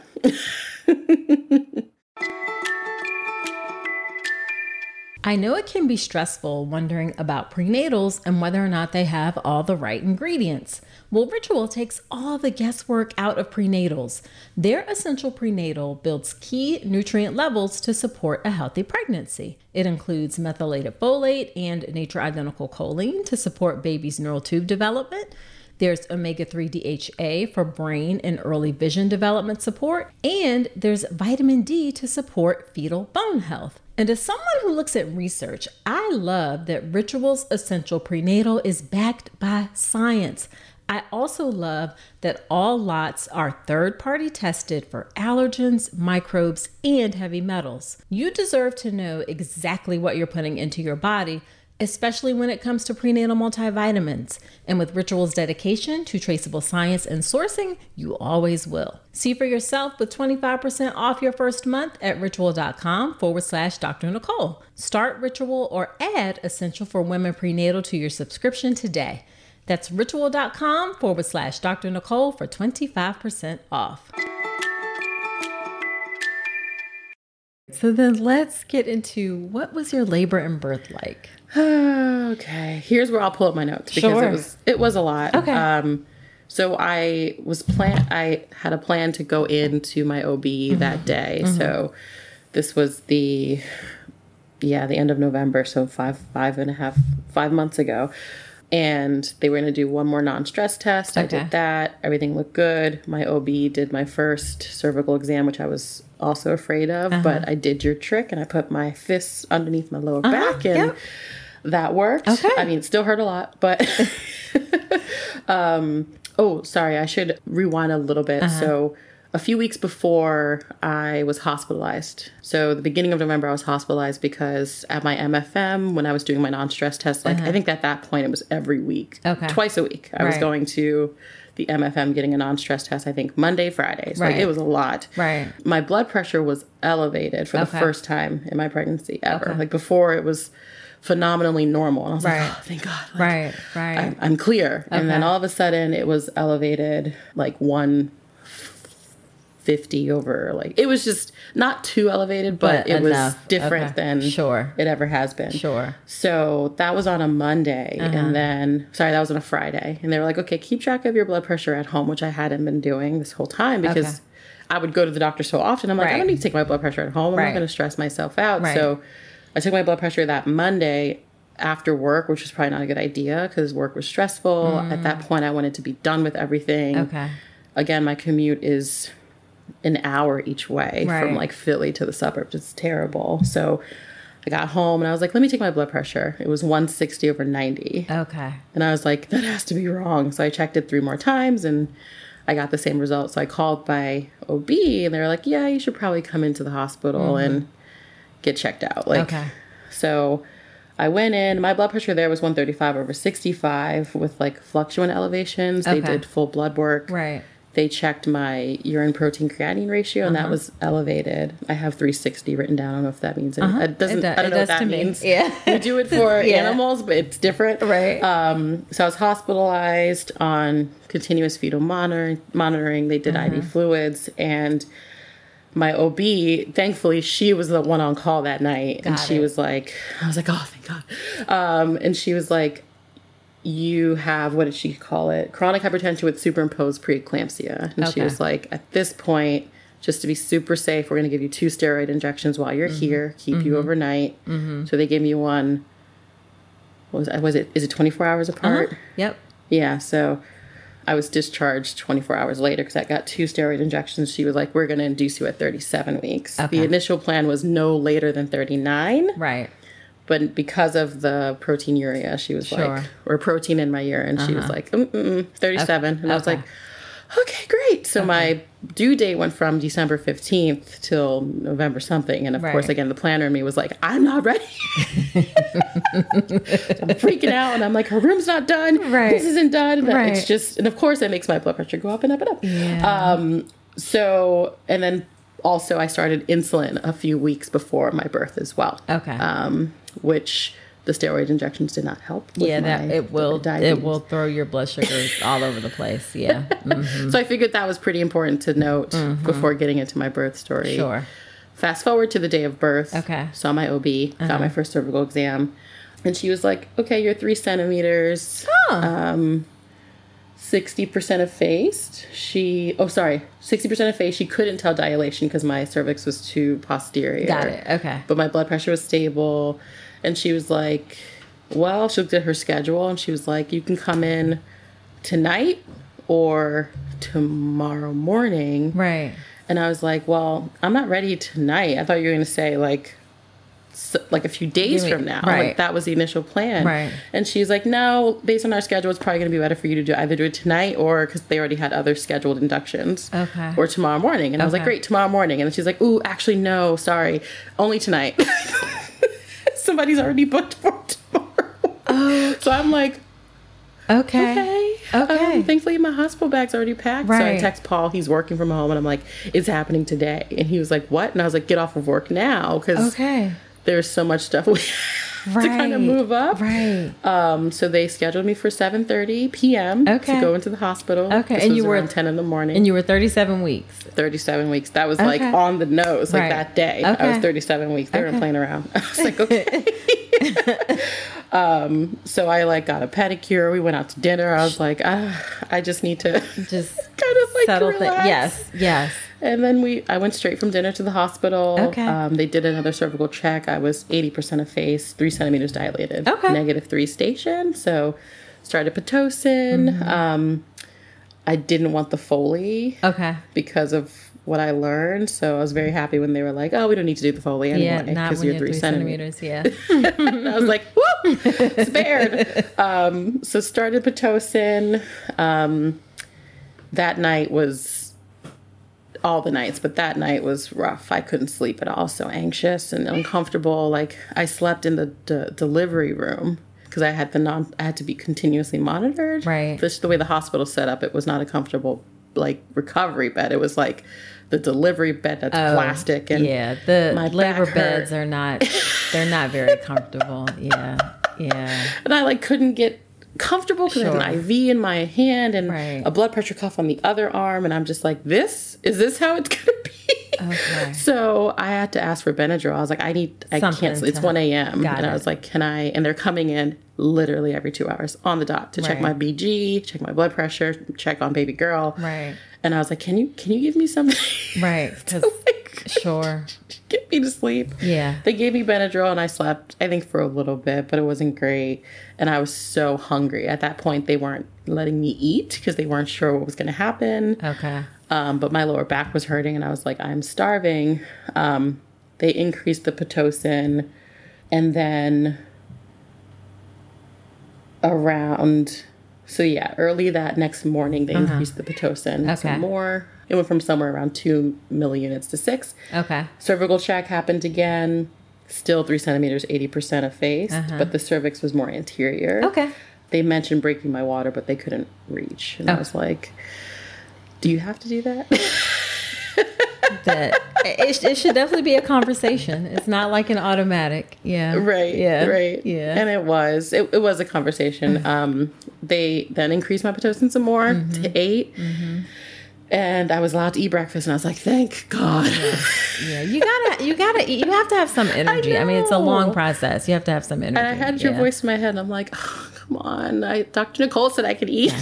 I know it can be stressful wondering about prenatals and whether or not they have all the right ingredients. Well, Ritual takes all the guesswork out of prenatals. Their Essential Prenatal builds key nutrient levels to support a healthy pregnancy. It includes methylated folate and nature-identical choline to support baby's neural tube development. There's omega three D H A for brain and early vision development support. And there's vitamin D to support fetal bone health. And as someone who looks at research, I love that Ritual's Essential Prenatal is backed by science. I also love that all lots are third-party tested for allergens, microbes, and heavy metals. You deserve to know exactly what you're putting into your body, especially when it comes to prenatal multivitamins. And with Ritual's dedication to traceable science and sourcing, you always will. See for yourself with twenty-five percent off your first month at ritual.com forward slash Dr. Nicole. Start Ritual or add Essential for Women Prenatal to your subscription today. That's ritual.com forward slash Dr. Nicole for twenty-five percent off. So then let's get into, what was your labor and birth like? Okay. Here's where I'll pull up my notes because Sure. it was it was a lot. Okay. Um, so I was plan I had a plan to go into my O B mm-hmm. that day. Mm-hmm. So this was the yeah, the end of November, so five five and a half five months ago. And they were going to do one more non-stress test. Okay. I did that. Everything looked good. My O B did my first cervical exam, which I was also afraid of. Uh-huh. But I did your trick, and I put my fists underneath my lower uh-huh. back, and yep. that worked. Okay. I mean, it still hurt a lot, but... um, oh, sorry. I should rewind a little bit. Uh-huh. So... a few weeks before I was hospitalized. So the beginning of November, I was hospitalized because at my M F M, when I was doing my non-stress test, like uh-huh. I think at that point it was every week, okay. twice a week. I right. was going to the M F M getting a non-stress test, I think Monday, Friday. So right. like it was a lot. Right. My blood pressure was elevated for the okay. first time in my pregnancy ever. Okay. Like before it was phenomenally normal. And I was right. like, oh, thank God. Like, right, right. I'm, I'm clear. Okay. And then all of a sudden it was elevated like one fifty over, like it was just not too elevated, but, but it enough. was different okay. than sure. it ever has been. Sure. So that was on a Monday, uh-huh. and then sorry, that was on a Friday, and they were like, okay, keep track of your blood pressure at home, which I hadn't been doing this whole time because okay. I would go to the doctor so often. I'm like, right. I don't need to take my blood pressure at home. I'm right. not going to stress myself out. Right. So I took my blood pressure that Monday after work, which was probably not a good idea because work was stressful. Mm. At that point, I wanted to be done with everything. Okay. Again, my commute is an hour each way right. from like Philly to the suburbs. It's terrible. So I got home and I was like, let me take my blood pressure. It was one sixty over ninety. Okay. And I was like, that has to be wrong. So I checked it three more times and I got the same result. So I called my O B and they were like, yeah, you should probably come into the hospital mm-hmm. and get checked out. Like, okay. So I went in. My blood pressure there was one thirty-five over sixty-five with like fluctuant elevations. Okay. They did full blood work. Right. They checked my urine protein creatinine ratio, and uh-huh. that was elevated. I have three sixty written down. I don't know if that means anything. Uh-huh. It doesn't. It do, I don't know what that means. Yeah. We do it for yeah. animals, but it's different. Right. Um, so I was hospitalized on continuous fetal monitor- monitoring. They did uh-huh. I V fluids, and my O B, thankfully, she was the one on call that night, Got and she it. was like, I was like, oh, thank God. Um, and she was like, you have, what did she call it? Chronic hypertension with superimposed preeclampsia. And okay. she was like, at this point, just to be super safe, we're going to give you two steroid injections while you're mm-hmm. here, keep mm-hmm. you overnight. Mm-hmm. So they gave me one, what was, was it, is it twenty-four hours apart? Uh-huh. Yep. Yeah, so I was discharged twenty-four hours later because I got two steroid injections. She was like, we're going to induce you at thirty-seven weeks. Okay. The initial plan was no later than thirty-nine. Right. But because of the proteinuria, she was sure. like, or protein in my urine, uh-huh. she was like, mm-mm, thirty-seven. Okay. And I was like, okay, great. So okay. my due date went from December fifteenth till November something. And of right. course, again, the planner in me was like, I'm not ready. I'm freaking out. And I'm like, her room's not done. Right. This isn't done. Right. It's just, and of course, it makes my blood pressure go up and up and up. Yeah. Um, so, and then also I started insulin a few weeks before my birth as well. Okay. Um, which the steroid injections did not help with. Yeah, that my it will diabetes. it will throw your blood sugar all over the place. Yeah. Mm-hmm. So I figured that was pretty important to note mm-hmm. before getting into my birth story. Sure. Fast forward to the day of birth. Okay. Saw my O B, uh-huh. got my first cervical exam, and she was like, "Okay, you're three centimeters, oh. um, sixty percent effaced." She, oh sorry, sixty percent effaced. She couldn't tell dilation because my cervix was too posterior. Got it. Okay. But my blood pressure was stable. And she was like, well, she looked at her schedule and she was like, you can come in tonight or tomorrow morning. Right. And I was like, well, I'm not ready tonight. I thought you were going to say like, so, like a few days from now. Right. Like that was the initial plan. Right. And she's like, no, based on our schedule, it's probably going to be better for you to do either do it tonight or because they already had other scheduled inductions. Okay. Or tomorrow morning. And okay. I was like, great, tomorrow morning. And then she's like, ooh, actually, no, sorry, only tonight. Somebody's already booked for tomorrow. Oh, so I'm like, okay, okay, okay. Um, thankfully, my hospital bag's already packed. Right. So I text Paul. He's working from home, and I'm like, it's happening today. And he was like, what? And I was like, get off of work now because okay. there's so much stuff we right. to kind of move up. Right. Um, so they scheduled me for seven thirty p.m. Okay. to go into the hospital. Okay. This and was you were around ten in the morning. And you were thirty-seven weeks. thirty-seven weeks. That was Okay. like on the nose, like Right. that day. Okay. I was thirty-seven weeks. They Okay. weren't playing around. I was like, okay. um, so I like got a pedicure. We went out to dinner. I was like, ah, I just need to Just kind of like settle things. relax. Yes. Yes. And then we, I went straight from dinner to the hospital. Okay. Um, they did another cervical check. I was eighty percent of face, three centimeters dilated. Okay. Negative three station. So started Pitocin. Mm-hmm. Um, I didn't want the Foley Okay. because of what I learned. So I was very happy when they were like, oh, we don't need to do the Foley Yeah, anymore not because when you're you're three three centimeters. centimeters. Yeah. And I was like, whoop, spared. um, so started Pitocin. Um, that night was all the nights, but that night was rough. I couldn't sleep at all. So anxious and uncomfortable. Like I slept in the d- delivery room because I had the non, I had to be continuously monitored. Right. Just the way the hospital set up, it was not a comfortable like recovery bed. It was like the delivery bed that's Oh, plastic and yeah, the my labor back beds hurt. are not. They're not very comfortable. Yeah. Yeah. and I like couldn't get comfortable because I had Sure. an I V in my hand and Right. a blood pressure cuff on the other arm, and I'm just like, this is this how it's gonna be? Okay. So I had to ask for Benadryl. I was like, I need, I Something can't. It's to- one a.m. Got and I it. was like, can I? And they're coming in literally every two hours on the dot to check Right. my B G, check my blood pressure, check on baby girl. Right. And I was like, can you can you give me something? Right. 'Cause- like, sure. get me to sleep. Yeah. They gave me Benadryl and I slept, I think, for a little bit, but it wasn't great. And I was so hungry. At that point, they weren't letting me eat because they weren't sure what was going to happen. Okay. Um, but my lower back was hurting and I was like, I'm starving. Um, they increased the Pitocin. And then around, so yeah, early that next morning, they increased the Pitocin Okay. some more. It went from somewhere around two milliunits to six. Okay. Cervical check happened again. Still three centimeters, eighty percent effaced, but the cervix was more anterior. Okay. They mentioned breaking my water, but they couldn't reach. And I Oh. was like, do you have to do that? That it, it should definitely be a conversation. It's not like an automatic. Yeah. Right. Yeah. Right. Yeah. And it was. It, it was a conversation. Um, they then increased my Pitocin some more Mm-hmm. to eight. And I was allowed to eat breakfast, and I was like, "Thank God!" Yeah. You gotta. You gotta. eat- You have to have some energy. I, mean, it's a long know. process. You have to have some energy. And I had your yeah. voice in my head, and I'm like, oh, "Come on!" I, Doctor Nicole said I could eat.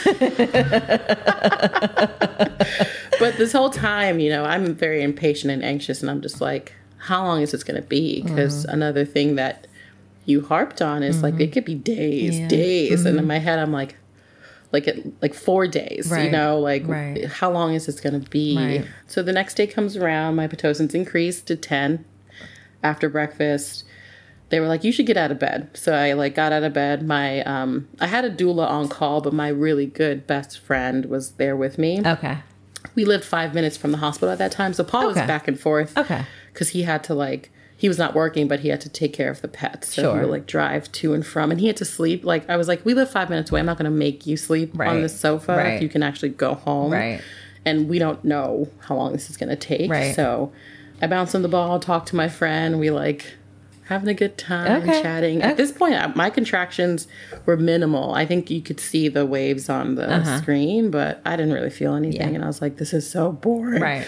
But this whole time, you know, I'm very impatient and anxious, and I'm just like, "How long is this going to be?" Because Mm-hmm. another thing that you harped on is like it could be days, Yeah. days, and in my head, I'm like. Like it, like four days, you Right. know, like Right. how long is this going to be? Right. So the next day comes around, my Pitocin's increased to ten after breakfast. They were like, you should get out of bed. So I like got out of bed. My, um, I had a doula on call, but my really good best friend was there with me. Okay. We lived five minutes from the hospital at that time. So Paul Okay. was back and forth. Okay. Cause he had to like, he was not working, but he had to take care of the pets. So Sure. he would like drive to and from, and he had to sleep. Like I was like, we live five minutes away. I'm not going to make you sleep Right. on the sofa Right. if you can actually go home. Right. And we don't know how long this is going to take. Right. So I bounced on the ball, talked to my friend. We like having a good time, Okay. chatting. Okay. At this point, I- my contractions were minimal. I think you could see the waves on the Uh-huh. screen, but I didn't really feel anything. Yeah. And I was like, this is so boring. Right.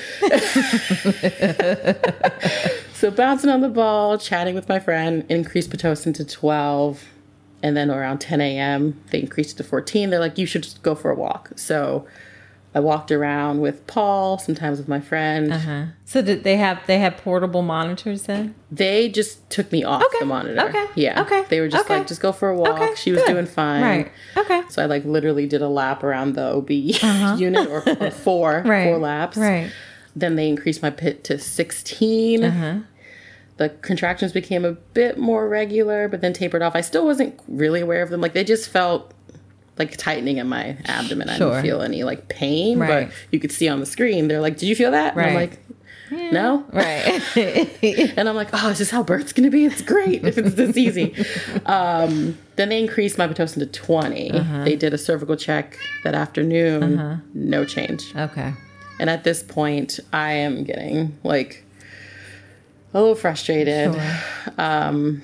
So bouncing on the ball, chatting with my friend, increased Pitocin to twelve. And then around ten a.m., they increased it to fourteen. They're like, you should just go for a walk. So I walked around with Paul, sometimes with my friend. Uh-huh. So did they have they have portable monitors then? They just took me off Okay. the monitor. Okay. Yeah. Okay. They were just Okay. like, just go for a walk. Okay, She was good. doing fine. Right. Okay. So I like literally did a lap around the O B unit or, or four, Right. four laps. Right. Then they increased my pit to sixteen. Uh-huh. The contractions became a bit more regular, but then tapered off. I still wasn't really aware of them. Like they just felt like tightening in my abdomen. I Sure. didn't feel any like pain, Right. but you could see on the screen. They're like, "Did you feel that?" And I'm Right. like, "No." Right. And I'm like, "Oh, is this how birth's gonna be? It's great if it's this easy." Um, then they increased my Pitocin to twenty. Uh-huh. They did a cervical check that afternoon. No change. Okay. And at this point, I am getting like a little frustrated. Sure. Um,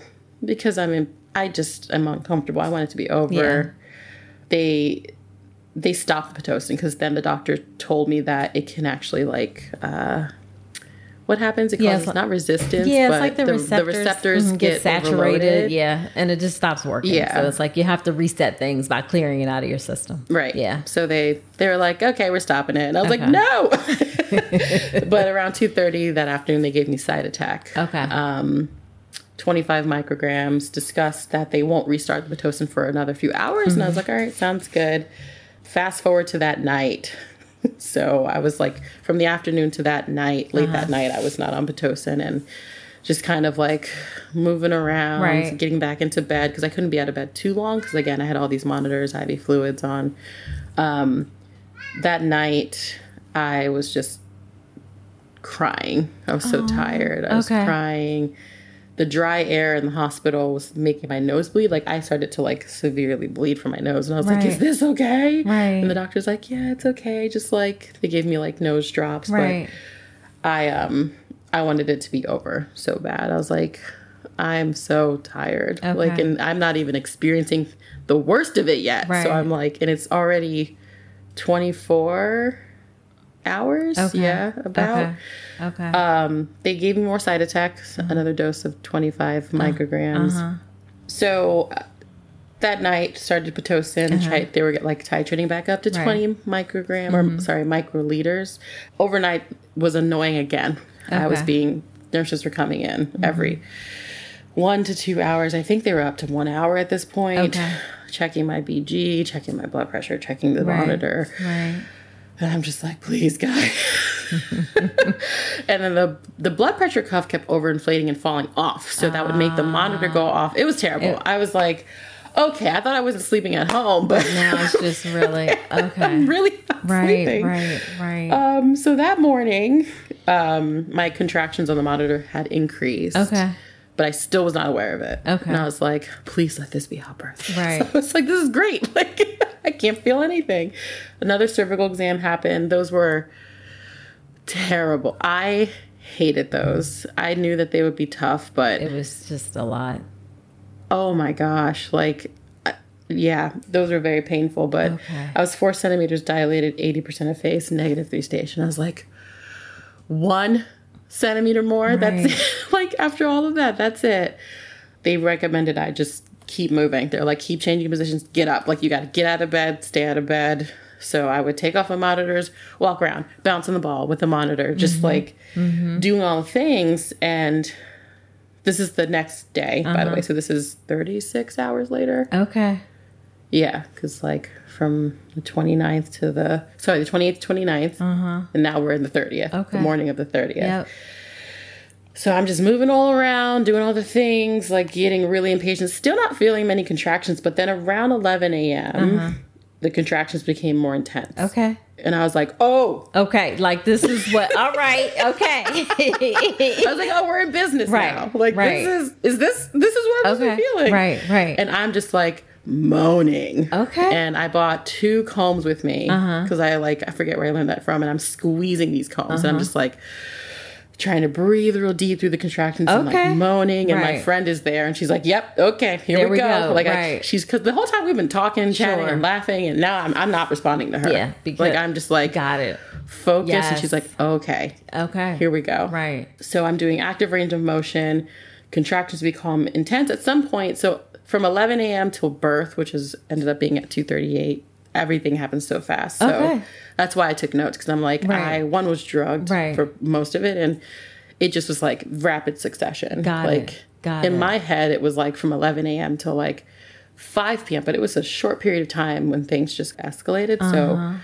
because I'm in, I just am uncomfortable. I want it to be over. Yeah. They they stopped the Pitocin because then the doctor told me that it can actually like uh, what happens? It causes yeah, like, not resistance, yeah, but it's like the, the receptors, the receptors get, get saturated. Overloaded. Yeah, and it just stops working. Yeah, so it's like you have to reset things by clearing it out of your system. Right. Yeah. So they they were like, okay, we're stopping it, and I was okay. like, no. But around two thirty that afternoon, they gave me Cytotec. Okay. Um, twenty-five micrograms. Discussed that they won't restart the Pitocin for another few hours, mm-hmm. and I was like, all right, sounds good. Fast forward to that night. So I was like, from the afternoon to that night, late uh-huh. that night, I was not on Pitocin and just kind of like moving around, right. getting back into bed because I couldn't be out of bed too long because, again, I had all these monitors, I V fluids on. Um, that night, I was just crying. I was so oh, tired. I was okay. crying. The dry air in the hospital was making my nose bleed. Like, I started to, like, severely bleed from my nose. And I was right. like, is this okay? Right. And the doctor's like, yeah, it's okay. Just, like, they gave me, like, nose drops. Right. But I, um, I wanted it to be over so bad. I was like, I'm so tired. Okay. Like, and I'm not even experiencing the worst of it yet. Right. So I'm like, and it's already twenty-four hours. Okay. Yeah, about. Okay. Okay. Um, they gave me more Cytotec, uh-huh. another dose of twenty-five micrograms. Uh-huh. So uh, that night started Pitocin. Uh-huh. Tri- they were like titrating back up to right. twenty microgram mm-hmm. or sorry microliters. Overnight was annoying again. Okay. I was being nurses were coming in mm-hmm. every one to two hours. I think they were up to one hour at this point. Okay. Checking my B G, checking my blood pressure, checking the right. monitor. Right. And I'm just like, please, guys. And then the the blood pressure cuff kept overinflating and falling off. So that would make the monitor go off. It was terrible. It, I was like, okay, I thought I wasn't sleeping at home. But, but now it's just really, okay. I'm really not right, sleeping. Right, right, right. Um, so that morning, um, my contractions on the monitor had increased. Okay. But I still was not aware of it. Okay. And I was like, please let this be hot birth. Right. So I was like, this is great. Like, I can't feel anything. Another cervical exam happened. Those were terrible. I hated those. I knew that they would be tough, but... It was just a lot. Oh my gosh. Like, yeah, those were very painful, but okay. I was four centimeters dilated, eighty percent of face, negative three station. I was like, one centimeter more? Right. That's it. Like, after all of that, that's it. They recommended I just keep moving. They're like, keep changing positions, get up. Like, you got to get out of bed, stay out of bed. So I would take off my monitors, walk around, bouncing the ball with the monitor, just mm-hmm. like mm-hmm. doing all the things. And this is the next day, uh-huh. by the way. So this is thirty-six hours later. Okay. Yeah, because like from the twenty-ninth to the, sorry, the twenty-eighth to twenty-ninth. Uh-huh. And now we're in the thirtieth, okay. the morning of the thirtieth. Yep. So I'm just moving all around, doing all the things, like getting really impatient, still not feeling many contractions. But then around eleven a.m., uh-huh. the contractions became more intense. Okay. And I was like, oh. Okay, like this is what, all right, okay. I was like, oh, we're in business right, now. Like, right. this is, is this, this is what I'm okay. feeling. Right, right. And I'm just like moaning. Okay. And I bought two combs with me because uh-huh. I like, I forget where I learned that from. And I'm squeezing these combs uh-huh. and I'm just like, trying to breathe real deep through the contractions okay. and like moaning, and right. my friend is there and she's like, yep, okay, here we, we go. go. Like right. I, she's, cause the whole time we've been talking, chatting, sure. and laughing, and now I'm I'm not responding to her. Yeah, because like I'm just like got it, focused, yes. and she's like, okay, okay, here we go. Right. So I'm doing active range of motion. Contractions become intense at some point. So from eleven a.m. till birth, which is ended up being at two thirty-eight. Everything happens so fast. So okay. that's why I took notes, because I'm like, right. I one was drugged right. for most of it, and it just was like rapid succession. Got like, it. Got in it. my head, it was like from eleven a.m. till like five p.m., but it was a short period of time when things just escalated. Uh-huh. So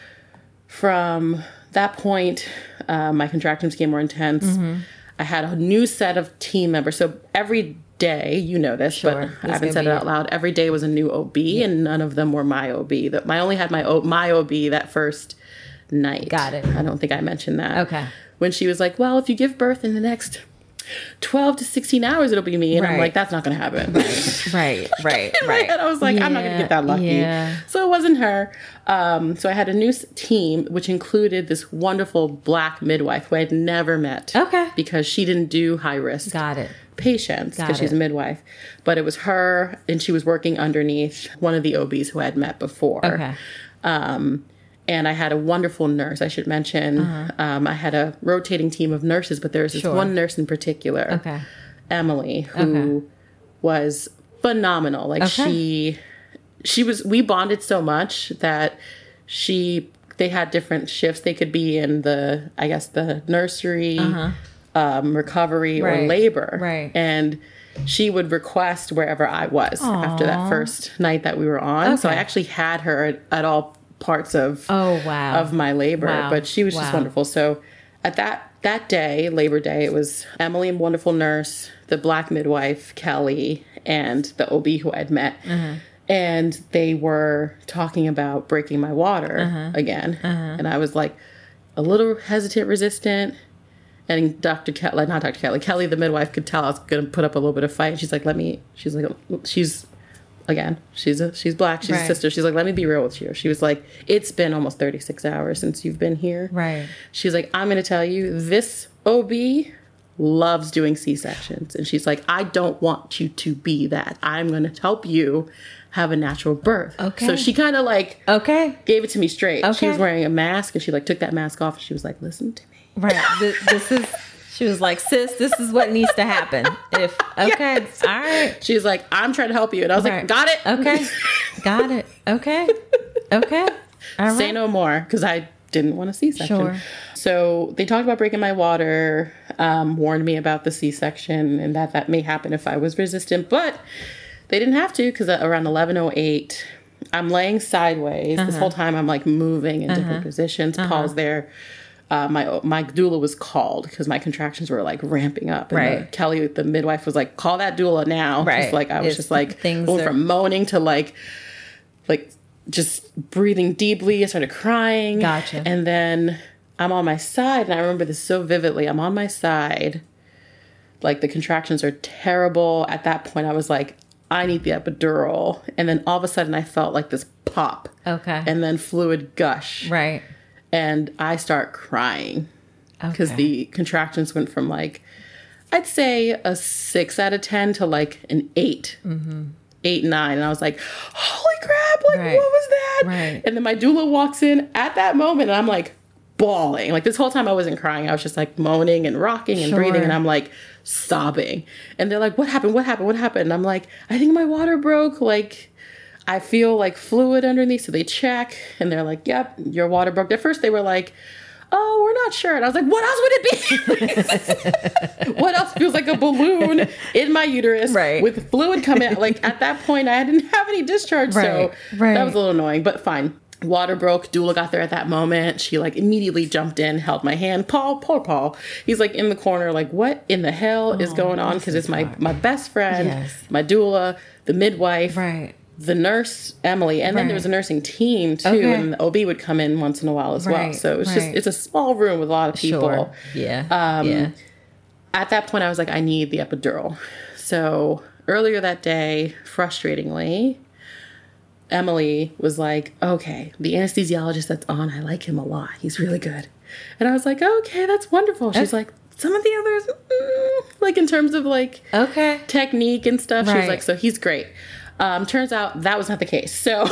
from that point, uh, my contractions became more intense. Mm-hmm. I had a new set of team members. So every day, you know this, sure. but I haven't said it out loud. Every day was a new O B, yeah. and none of them were my O B. The, I only had my o, my O B that first night. Got it. I don't think I mentioned that. Okay. When she was like, well, if you give birth in the next twelve to sixteen hours it'll be me. And Right. I'm like, that's not going to happen. Right, right, right, In my right. head, I was like, I'm not going to get that lucky. Yeah. So it wasn't her. Um, so I had a new s- team, which included this wonderful black midwife who I had never met. Okay. Because she didn't do high risk Got it. patients Got because she's it. a midwife. But it was her, and she was working underneath one of the O Bs who I had met before. Okay. Um, and I had a wonderful nurse, I should mention. Uh-huh. Um, I had a rotating team of nurses, but there was this Sure. one nurse in particular, Okay. Emily, who Okay. was phenomenal. Like Okay. she, she was, we bonded so much that she, they had different shifts. They could be in the, I guess, the nursery, um, recovery, or Uh-huh. Right. labor. Right. And she would request wherever I was after that first night that we were on. So I Okay. actually had her at, at all parts of Oh, wow. of my labor, Wow. but she was just Wow. wonderful. So at that that day, Labor Day, it was Emily, and wonderful nurse, the black midwife, Kelly, and the O B who I'd met. Uh-huh. And they were talking about breaking my water Uh-huh. again. And I was like a little hesitant, resistant. And Doctor Kelly, not Doctor Kelly, Kelly, the midwife, could tell I was going to put up a little bit of fight. She's like, let me, she's like, she's, again, she's a, she's black, she's Right. a sister. She's like, let me be real with you. She was like, it's been almost thirty-six hours since you've been here. Right. She's like, I'm going to tell you, this O B loves doing C-sections. And she's like, I don't want you to be that. I'm going to help you have a natural birth. Okay. So she kind of like Okay. gave it to me straight. She Okay. was wearing a mask, and she like took that mask off, and she was like, listen to me. Right. This, this is, she was like, sis, this is what needs to happen. If, okay. Yes. All right. She's like, I'm trying to help you. And I was Right. like, got it. Okay. Got it. Okay. Okay. All right. Say no more, because I didn't want a C-section. Sure. So they talked about breaking my water, um, warned me about the C-section, and that that may happen if I was resistant. But they didn't have to, because around eleven oh eight, I'm laying sideways. Uh-huh. This whole time I'm like moving in different positions. Paul's there. Uh, my my doula was called because my contractions were like ramping up. And Right. the, Kelly, the midwife, was like, call that doula now. Right. Just like I was It's- just like things going are- from moaning to like, like just breathing deeply. I started crying. Gotcha. And then I'm on my side, and I remember this so vividly. I'm on my side. Like the contractions are terrible. At that point, I was like, I need the epidural. And then all of a sudden, I felt like this pop. Okay. And then fluid gush. Right. And I start crying because Okay. the contractions went from like, I'd say a six out of ten to like an eight, eight, nine. And I was like, holy crap, like, Right. what was that? Right. And then my doula walks in at that moment, and I'm like bawling. Like this whole time I wasn't crying. I was just like moaning and rocking and Sure. breathing. And I'm like sobbing. And they're like, what happened? What happened? What happened? And I'm like, I think my water broke. Like, I feel like fluid underneath. So they check, and they're like, yep, your water broke. At first they were like, oh, we're not sure. And I was like, what else would it be? What else feels like a balloon in my uterus Right. with fluid coming out? Like at that point, I didn't have any discharge. So Right, right. that was a little annoying, but fine. Water broke. Doula got there at that moment. She like immediately jumped in, held my hand. Paul, poor Paul. He's like in the corner, like, what in the hell is going on? Because it's my, my best friend, Yes. my doula, the midwife, Right. the nurse, Emily, and then there was a nursing team too, Okay. and the O B would come in once in a while as well. Right, So it's just, right. it's a small room with a lot of people. Sure. Yeah. Um, yeah. At that point, I was like, I need the epidural. So earlier that day, frustratingly, Emily was like, okay, the anesthesiologist that's on, I like him a lot. He's really good. And I was like, okay, that's wonderful. She's like, some of the others, mm, like in terms of like Okay. technique and stuff, she was Right. like, so he's great. Um, turns out that was not the case. So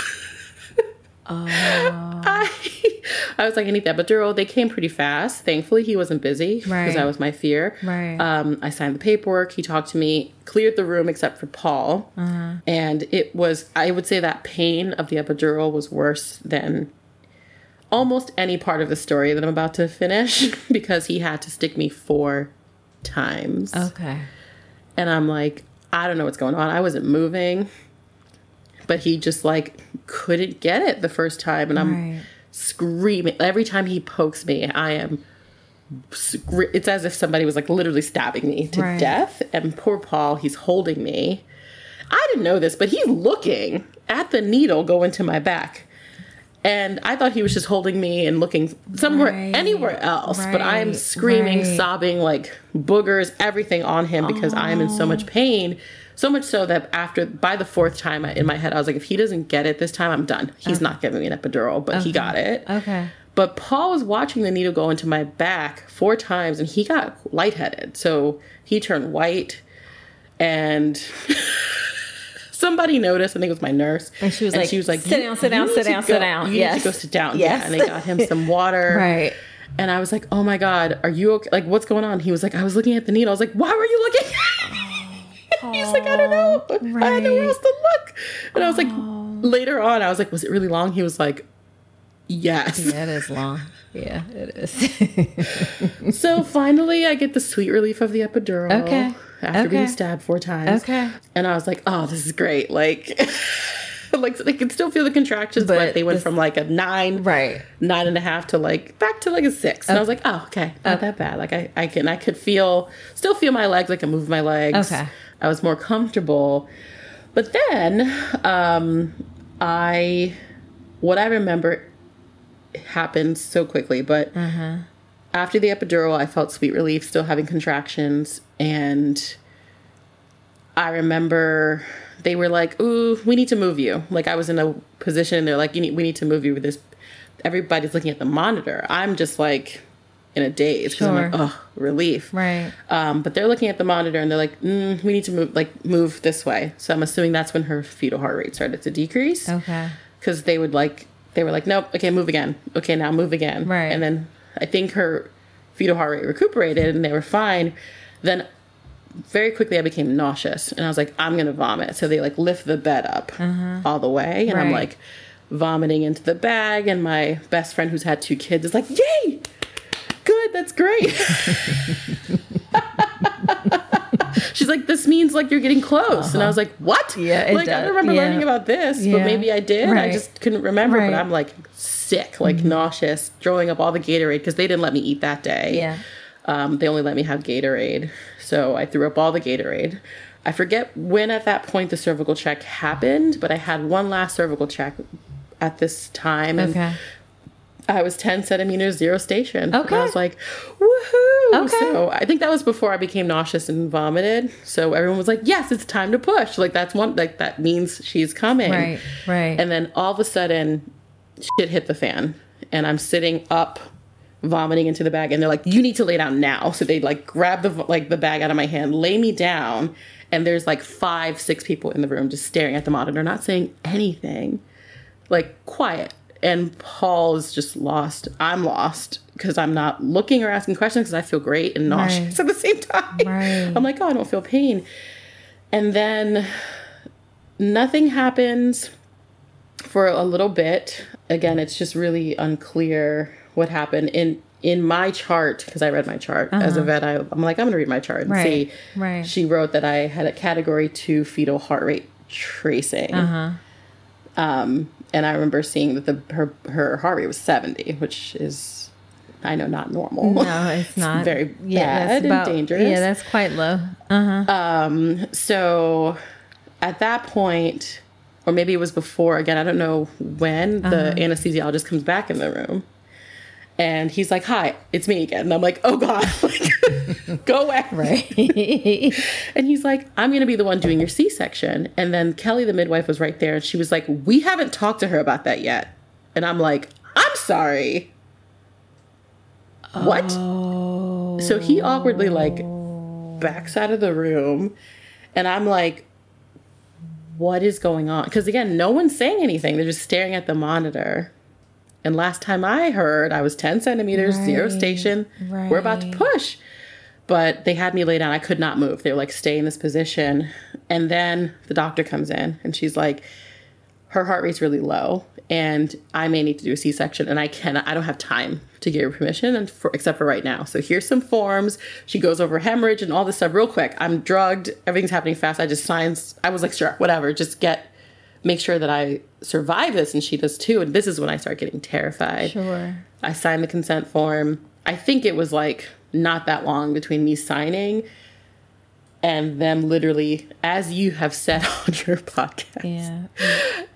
I, I was like, I need that epidural. They came pretty fast. Thankfully, he wasn't busy because Right. that was my fear. Right. Um, I signed the paperwork. He talked to me, cleared the room except for Paul. Uh-huh. And it was, I would say that pain of the epidural was worse than almost any part of the story that I'm about to finish because he had to stick me four times. Okay. And I'm like, I don't know what's going on. I wasn't moving. But he just like couldn't get it the first time. And I'm Right. screaming. Every time he pokes me, I am, scre- it's as if somebody was like literally stabbing me to Right. death. And poor Paul, he's holding me. I didn't know this, but he's looking at the needle go into my back. And I thought he was just holding me and looking somewhere, Right. anywhere else. Right. But I'm screaming, Right. sobbing, like boogers, everything on him because I am in so much pain. So much so that after, by the fourth time in my head, I was like, if he doesn't get it this time, I'm done. He's Okay. not giving me an epidural, but Okay. he got it. Okay. But Paul was watching the needle go into my back four times and he got lightheaded. So he turned white and somebody noticed, I think it was my nurse. And she was like, she was like, sit "You- down, sit you down, need sit to down, go- sit down." You Yes. need to go sit down. Yes. Yeah. And they got him some water. Right. And I was like, oh my God, are you okay? Like, what's going on? He was like, I was looking at the needle. I was like, why were you looking? He's like, I don't know. I had nowhere right. else to look. And I was like, later on, I was like, was it really long? He was like, yes. Yeah, it is long. Yeah, it is. So finally, I get the sweet relief of the epidural. Okay. After Okay. being stabbed four times. Okay. And I was like, oh, this is great. Like, like I could still feel the contractions, but, But they went this- from like a nine, Right. nine and a half to like back to like a six. And I was like, oh, okay, not that bad. Like I, I can, I could feel, still feel my legs. I can move my legs. Okay. I was more comfortable. But then, um, I, what I remember happened so quickly, but after the epidural, I felt sweet relief, still having contractions. And I remember they were like, ooh, we need to move you. Like I was in a position, they're like, you need, we need to move you with this. Everybody's looking at the monitor. I'm just like in a daze because I'm like, Sure. oh, relief. Right. Um, but they're looking at the monitor and they're like, mm, we need to move, like move this way. So I'm assuming that's when her fetal heart rate started to decrease. Okay. Because they would like, they were like, nope, okay, move again. Okay, now move again. Right. And then I think her fetal heart rate recuperated and they were fine. Then very quickly I became nauseous and I was like, I'm going to vomit. So they like lift the bed up all the way. And I'm Right. like vomiting into the bag. And my best friend who's had two kids is like, yay, good, that's great. She's like, this means like you're getting close. And I was like, what? Yeah, it Like I does. don't remember Yeah. learning about this, Yeah. but maybe I did. I Right. just couldn't remember. Right. But I'm like sick, like nauseous, throwing up all the Gatorade because they didn't let me eat that day. Yeah. Um, they only let me have Gatorade. So I threw up all the Gatorade. I forget when at that point the cervical check happened, but I had one last cervical check at this time. And Okay. I was ten centimeters, zero station. Okay. And I was like, woohoo. Okay. So I think that was before I became nauseous and vomited. So everyone was like, yes, it's time to push. Like that's one, like that means she's coming. Right. Right. And then all of a sudden shit hit the fan and I'm sitting up vomiting into the bag and they're like, you need to lay down now. So they like grab the, like the bag out of my hand, lay me down. And there's like five, six people in the room just staring at the monitor, not saying anything, like quiet. And Paul is just lost. I'm lost because I'm not looking or asking questions because I feel great and nauseous Right. at the same time. Right. I'm like, oh, I don't feel pain. And then nothing happens for a little bit. Again, it's just really unclear what happened. In in my chart, because I read my chart as a vet, I, I'm like, I'm going to read my chart and Right. see. Right. She wrote that I had a category two fetal heart rate tracing. Uh-huh. Um, and I remember seeing that the her her heart rate was seventy, which is, I know, not normal. No, it's not. very Yeah, bad that's and about, dangerous. Yeah, that's quite low. Uh-huh. Um, so at that point, or maybe it was before, again, I don't know when, the anesthesiologist comes back in the room. And he's like, hi, it's me again. And I'm like, oh God, like, go away. Right. And he's like, I'm going to be the one doing your C-section. And then Kelly, the midwife, was right there. And she was like, we haven't talked to her about that yet. And I'm like, I'm sorry. What? Oh. So he awkwardly like backs out of the room. And I'm like, what is going on? Because again, no one's saying anything. They're just staring at the monitor. And last time I heard, I was ten centimeters, zero Right, station. We're about to right. push. But they had me lay down. I could not move. They were like, stay in this position. And then the doctor comes in and she's like, her heart rate's really low and I may need to do a C-section and I cannot, I don't have time to give her permission and for, except for right now. So here's some forms. She goes over hemorrhage and all this stuff real quick. I'm drugged. Everything's happening fast. I just signs. I was like, sure, whatever. Just get, make sure that I survive this. And she does too. And this is when I start getting terrified. Sure. I signed the consent form. I think it was like not that long between me signing and them literally, as you have said on your podcast, Yeah.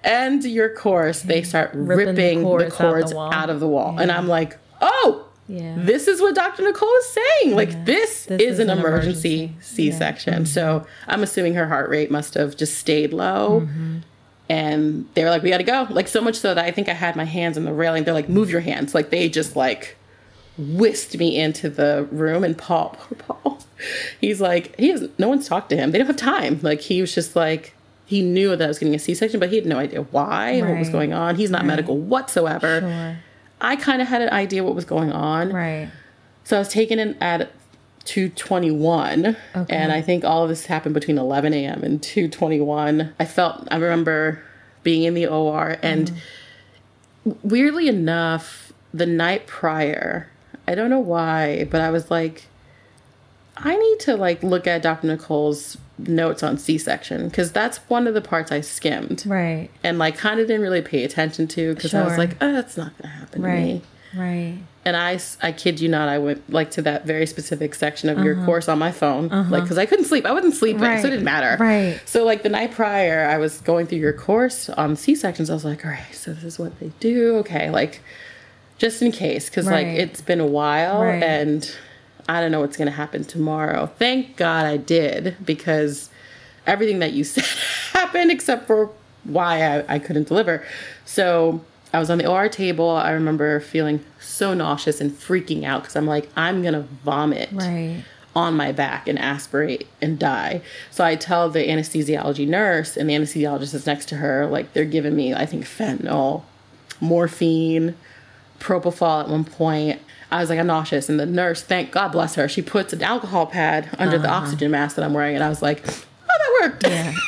end your course, they start ripping, ripping the cords, the cords out, the out of the wall. Yeah. And I'm like, oh, yeah. This is what Doctor Nicole is saying. Like, yeah. this, this is, is an, an emergency, emergency. C-section. Yeah. Mm-hmm. So I'm assuming her heart rate must have just stayed low. Mm-hmm. And they were like, we got to go. Like, so much so that I think I had my hands on the railing. They're like, move your hands. Like, they just, like, whisked me into the room. And Paul, poor Paul, he's like, he has, no one's talked to him. They don't have time. Like, he was just like, he knew that I was getting a C-section, but he had no idea why, right. what was going on. He's not right. medical whatsoever. Sure. I kind of had an idea what was going on. Right. So I was taken in at two twenty-one. Okay. And I think all of this happened between eleven a.m. and two twenty-one. I felt, I remember being in the O R. And mm. weirdly enough, the night prior, I don't know why, but I was like, I need to like look at Doctor Nicole's notes on C-section, because that's one of the parts I skimmed. Right. And like kind of didn't really pay attention to, because sure. I was like, oh, that's not going to happen right. to me. Right. And I, I kid you not, I went like to that very specific section of uh-huh. your course on my phone, uh-huh. like, because I couldn't sleep. I wasn't sleeping, right. so it didn't matter. Right. So like the night prior, I was going through your course on C-sections. I was like, all right, so this is what they do. Okay, like just in case, because right. like it's been a while right. and I don't know what's going to happen tomorrow. Thank God I did, because everything that you said happened except for why I, I couldn't deliver. So I was on the O R table. I remember feeling so nauseous and freaking out, because I'm like, I'm going to vomit right. on my back and aspirate and die. So I tell the anesthesiology nurse, and the anesthesiologist is next to her. Like, they're giving me, I think, fentanyl, morphine, propofol at one point. I was like, I'm nauseous. And the nurse, thank God bless her, she puts an alcohol pad under uh-huh. the oxygen mask that I'm wearing. And I was like, oh, that worked.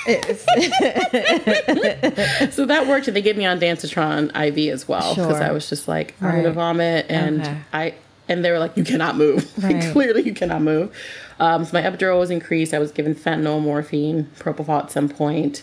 Yeah. So that worked. And they gave me on Dancitron I V as well. Because sure. I was just like, I'm right. going to vomit. And okay. I, and they were like, you cannot move. Right. Like, clearly you cannot move. Um, so my epidural was increased. I was given fentanyl, morphine, propofol at some point.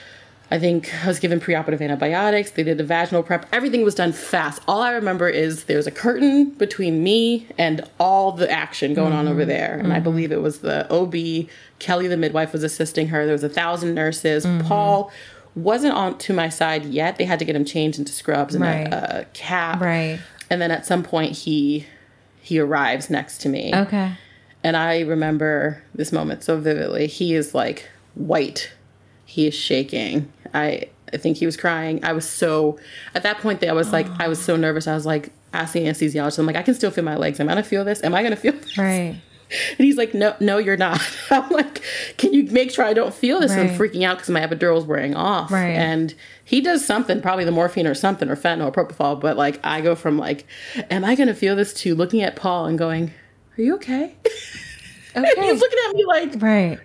I think I was given preoperative antibiotics. They did a vaginal prep. Everything was done fast. All I remember is there was a curtain between me and all the action going mm-hmm. on over there. And mm-hmm. I believe it was the O B. Kelly, the midwife, was assisting her. There was a thousand nurses. Mm-hmm. Paul wasn't on to my side yet. They had to get him changed into scrubs and right. a, a cap. Right. And then at some point he he arrives next to me. Okay. And I remember this moment so vividly. He is like white. He is shaking. I, I think he was crying. I was so, at that point, I was like, oh. I was so nervous. I was like, asking the anesthesiologist, I'm like, I can still feel my legs. Am I going to feel this? Am I going to feel this? Right. And he's like, no, no, you're not. I'm like, can you make sure I don't feel this? Right. And I'm freaking out because my epidural's wearing off. Right. And he does something, probably the morphine or something, or fentanyl or propofol. But like, I go from like, am I going to feel this, to looking at Paul and going, are you okay? Okay. And he's looking at me like, right.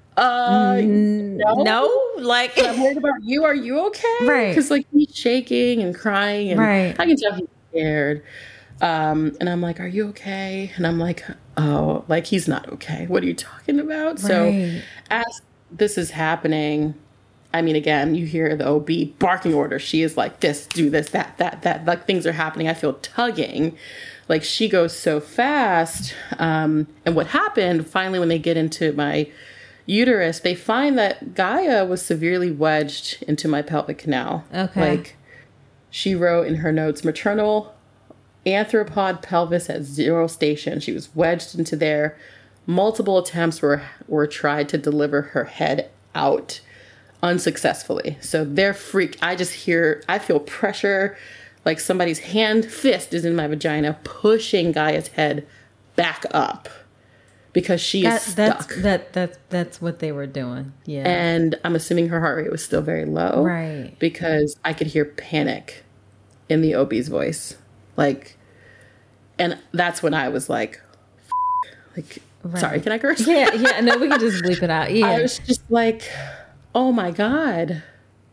Uh, no, no, like I'm worried about you. Are you okay? Right. Because like he's shaking and crying, and right. I can tell he's scared. Um, and I'm like, are you okay? And I'm like, oh, like he's not okay. What are you talking about? Right. So as this is happening, I mean, again, you hear the O B barking orders. She is like, this, do this, that, that, that. Like things are happening. I feel tugging. Like she goes so fast. Um, and what happened finally when they get into my uterus, they find that Gaia was severely wedged into my pelvic canal. Okay. Like she wrote in her notes, maternal arthropod pelvis at zero station. She was wedged into there. Multiple attempts were were tried to deliver her head out unsuccessfully. So they're freaked. I just hear, I feel pressure, like somebody's hand, fist is in my vagina, pushing Gaia's head back up. Because she that, is stuck. That's, that, that, that's what they were doing. Yeah. And I'm assuming her heart rate was still very low. Right. Because I could hear panic in the O B's voice. Like, and that's when I was like, F-. like, right. Sorry, can I curse? Yeah, yeah. No, we can just bleep it out. Yeah. I was just like, oh my God.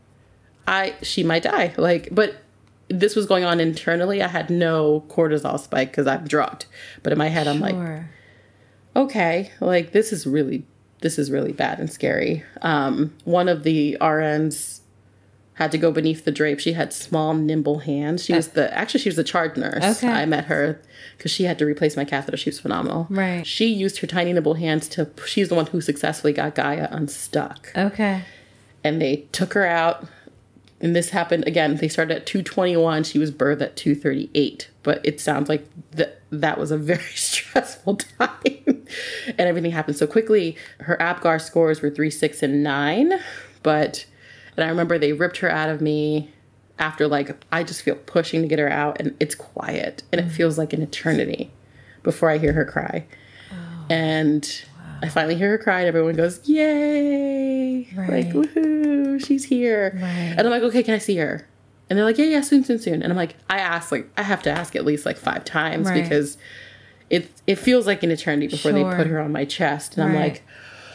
I, she might die. Like, but this was going on internally. I had no cortisol spike because I'm drugged. But in my head, I'm sure. like, okay, like this is really, this is really bad and scary. Um, one of the R Ns had to go beneath the drape. She had small, nimble hands. She was the, actually she was the charge nurse. Okay. I met her because she had to replace my catheter. She was phenomenal. Right. She used her tiny, nimble hands to, she's the one who successfully got Gaia unstuck. Okay. And they took her out. and this happened again, they started at two twenty-one. She was birthed at two thirty-eight. But it sounds like th- that was a very stressful time. And everything happened so quickly. Her APGAR scores were three, six, and nine. But, and I remember they ripped her out of me after, like, I just feel pushing to get her out. And it's quiet. And it feels like an eternity before I hear her cry. Oh, and wow. I finally hear her cry and everyone goes, yay. Right. Like, woohoo, she's here. Right. And I'm like, okay, can I see her? And they're like, yeah, yeah, soon, soon, soon. And I'm like, I asked, like, I have to ask at least like five times right. because it it feels like an eternity before sure. they put her on my chest. And right. I'm like,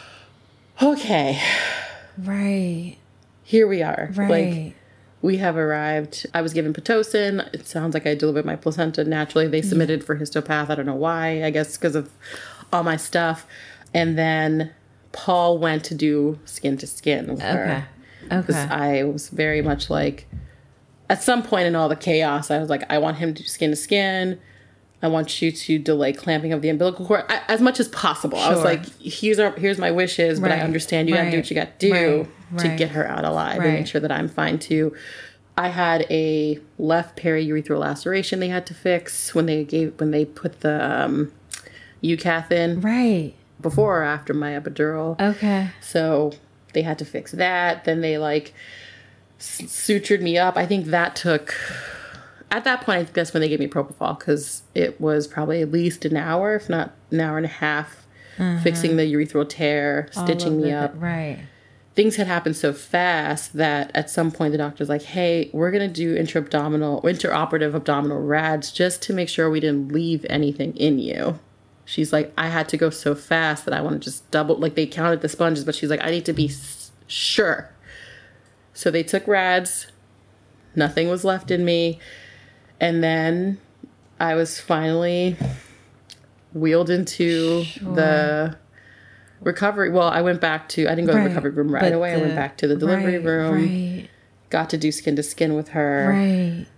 okay. Right. Here we are. Right. Like, we have arrived. I was given Pitocin. It sounds like I delivered my placenta naturally. They submitted yeah. for histopath. I don't know why. I guess because of all my stuff. And then Paul went to do skin to skin with okay. her. Okay. Because I was very much like, at some point in all the chaos, I was like, I want him to do skin to skin. I want you to delay clamping of the umbilical cord I, as much as possible. Sure. I was like, here's our, here's my wishes, right. but I understand you right. got to do what you got to do right. to right. get her out alive right. and make sure that I'm fine too. I had a left periurethral laceration they had to fix when they gave when they put the um, U C A T in. Right. Before or after my epidural. Okay. So they had to fix that. Then they like sutured me up. I think that took, at that point, I think that's when they gave me propofol because it was probably at least an hour, if not an hour and a half, uh-huh. fixing the urethral tear, All stitching me up. It. Right. Things had happened so fast that at some point the doctor's like, hey, we're going to do intra-abdominal, intraoperative abdominal rads just to make sure we didn't leave anything in you. She's like, I had to go so fast that I want to just double, like they counted the sponges, but she's like, I need to be s- sure. So they took rads, nothing was left in me, and then I was finally wheeled into sure. the recovery. Well, I went back to, I didn't go right. to the recovery room right but away. The, I went back to the delivery right, room, right. got to do skin to skin with her, right.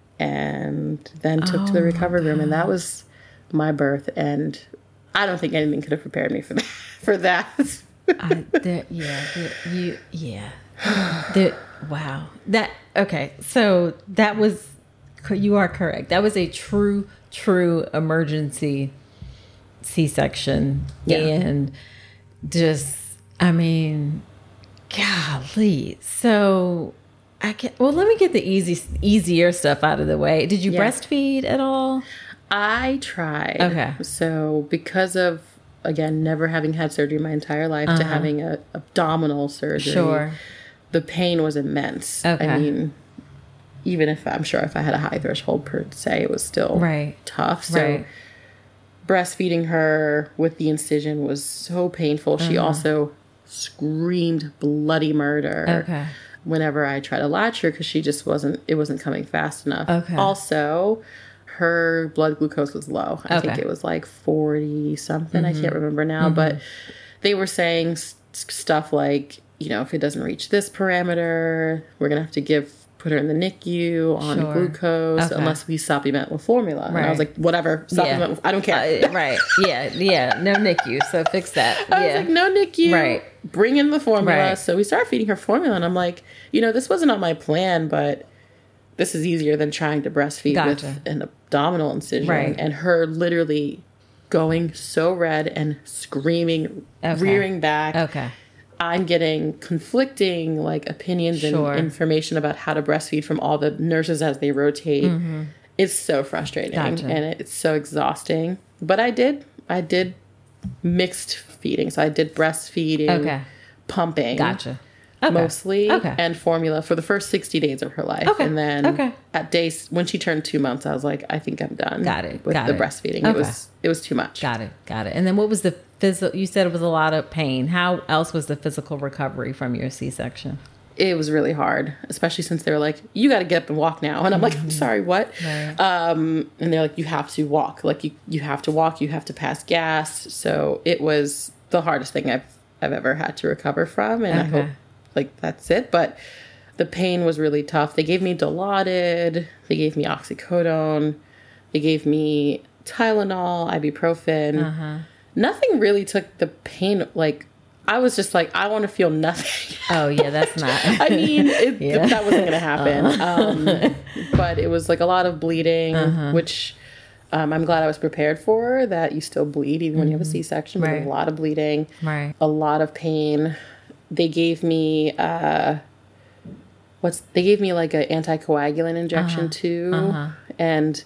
and then took oh to the recovery room, and that was my birth, and I don't think anything could have prepared me for that. For that. I, there, yeah, there, you, yeah. The, wow. That okay. So that was, you are correct. That was a true, true emergency C-section. Yeah. And just, I mean, golly. So I can, well, let me get the easy, easier stuff out of the way. Did you yeah. breastfeed at all? I tried. Okay. So because of, again, never having had surgery my entire life uh-huh. to having a abdominal surgery. Sure. The pain was immense. Okay. I mean, even if I'm sure if I had a high threshold per se, it was still right. tough. So right. breastfeeding her with the incision was so painful. Uh-huh. She also screamed bloody murder okay. whenever I tried to latch her because she just wasn't, it wasn't coming fast enough. Okay. Also, her blood glucose was low. I okay. think it was like forty something. Mm-hmm. I can't remember now, mm-hmm. but they were saying s- stuff like, you know, if it doesn't reach this parameter, we're going to have to give, put her in the N I C U on sure. glucose okay. unless we supplement with formula. Right. And I was like, whatever, supplement, yeah. with, I don't care. Uh, right. Yeah. Yeah. No N I C U. So fix that. I yeah. was like, no N I C U. Right. Bring in the formula. Right. So we started feeding her formula and I'm like, you know, this wasn't on my plan, but this is easier than trying to breastfeed gotcha. with an abdominal incision. Right. And her literally going so red and screaming, okay. rearing back. Okay. I'm getting conflicting like opinions sure. and information about how to breastfeed from all the nurses as they rotate. Mm-hmm. It's so frustrating gotcha. and it's so exhausting. But I did, I did mixed feeding. So I did breastfeeding, okay. pumping. Gotcha. Okay. Mostly okay. and formula for the first sixty days of her life. Okay. And then okay. at days when she turned two months, I was like, I think I'm done. Got it. With Got the it. breastfeeding. Okay. It was it was too much. Got it. Got it. And then what was the physical, you said it was a lot of pain. How else was the physical recovery from your C-section? It was really hard, especially since they were like, you got to get up and walk now. And I'm like, I'm sorry, what? Right. Um, and they're like, you have to walk. Like you, you have to walk, you have to pass gas. So it was the hardest thing I've, I've ever had to recover from. And okay. I hope like that's it. But the pain was really tough. They gave me Dilaudid. They gave me oxycodone. They gave me Tylenol, ibuprofen. Uh-huh. Nothing really took the pain. Like I was just like, I want to feel nothing. Oh yeah, that's not. I mean, it, Yeah. that wasn't going to happen. Uh-huh. Um, but it was like a lot of bleeding, Uh-huh. which um, I'm glad I was prepared for. That you still bleed even when you have a C-section. But Right. there's a lot of bleeding, Right. a lot of pain. They gave me uh, what's they gave me like an anticoagulant injection Uh-huh. too, Uh-huh. and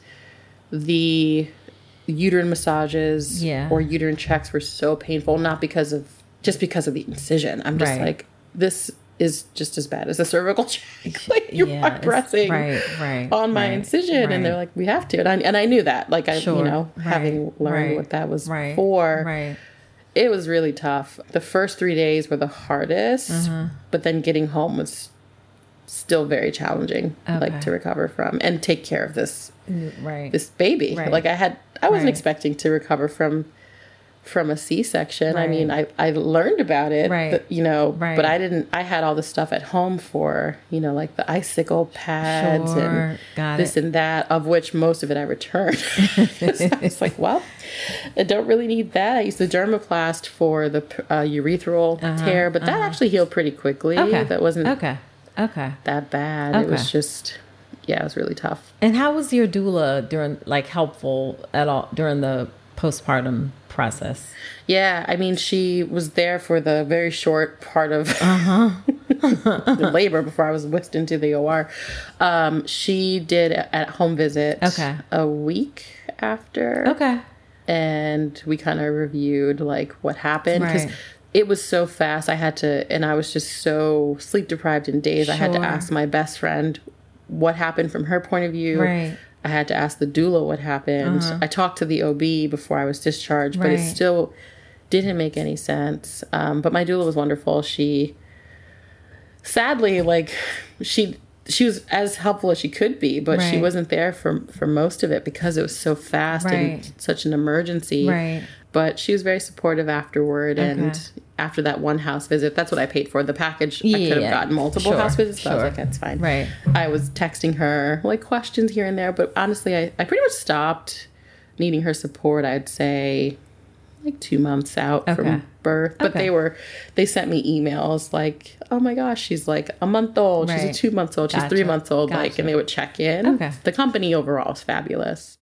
the uterine massages Yeah. or uterine checks were so painful, not because of just because of the incision. I'm just Right. like, this is just as bad as a cervical check. Like you Yeah, are it's- pressing right, right, on my right, incision, and they're right. like, we have to, and I, and I knew that. Like I, Sure, you know, right, having learned right, what that was right, for, Right. it was really tough. The first three days were the hardest, Uh-huh. but then getting home was still very challenging, Okay. like to recover from and take care of this Right. this baby. Right. Like I had, I wasn't Right. expecting to recover from from a C-section. I Right. mean, I, I learned about it, Right. but, you know, Right. but I didn't, I had all the stuff at home for, you know, like the icicle pads Sure. and Got this it. and that, of which most of it I returned. So I was like, well, I don't really need that. I used the dermoplast for the uh, urethral Uh-huh, tear, but that actually healed pretty quickly. Okay. That wasn't Okay. Okay. that bad. It was Okay. just, yeah, it was really tough. And how was your doula during, like, helpful at all during the postpartum process? Yeah, I mean, she was there for the very short part of Uh-huh. the labor before I was whisked into the O R. Um, she did a at-home visit Okay. a week after. Okay. And we kind of reviewed, like, what happened. Because Right. it was so fast. I had to, and I was just so sleep-deprived in days. I had to Sure. ask my best friend what happened from her point of view. Right. I had to ask the doula what happened. Uh-huh. I talked to the O B before I was discharged, but it Right. still didn't make any sense. Um, but my doula was wonderful. She, sadly, like, she she was as helpful as she could be, but she Right. wasn't there for for most of it because it was so fast Right. and such an emergency. Right. But she was very supportive afterward, and Okay. after that one house visit, that's what I paid for. The package, I Yeah. could have gotten multiple Sure. house visits, but I was Sure. like, that's fine. Right. I was texting her, like, questions here and there, but honestly, I, I pretty much stopped needing her support, I'd say, like two months out Okay. from birth. But Okay. they were, they sent me emails like, oh my gosh, she's like a month old, she's a Right. two months old, she's Gotcha. three months old, like, Gotcha. and they would check in. Okay. The company overall is fabulous.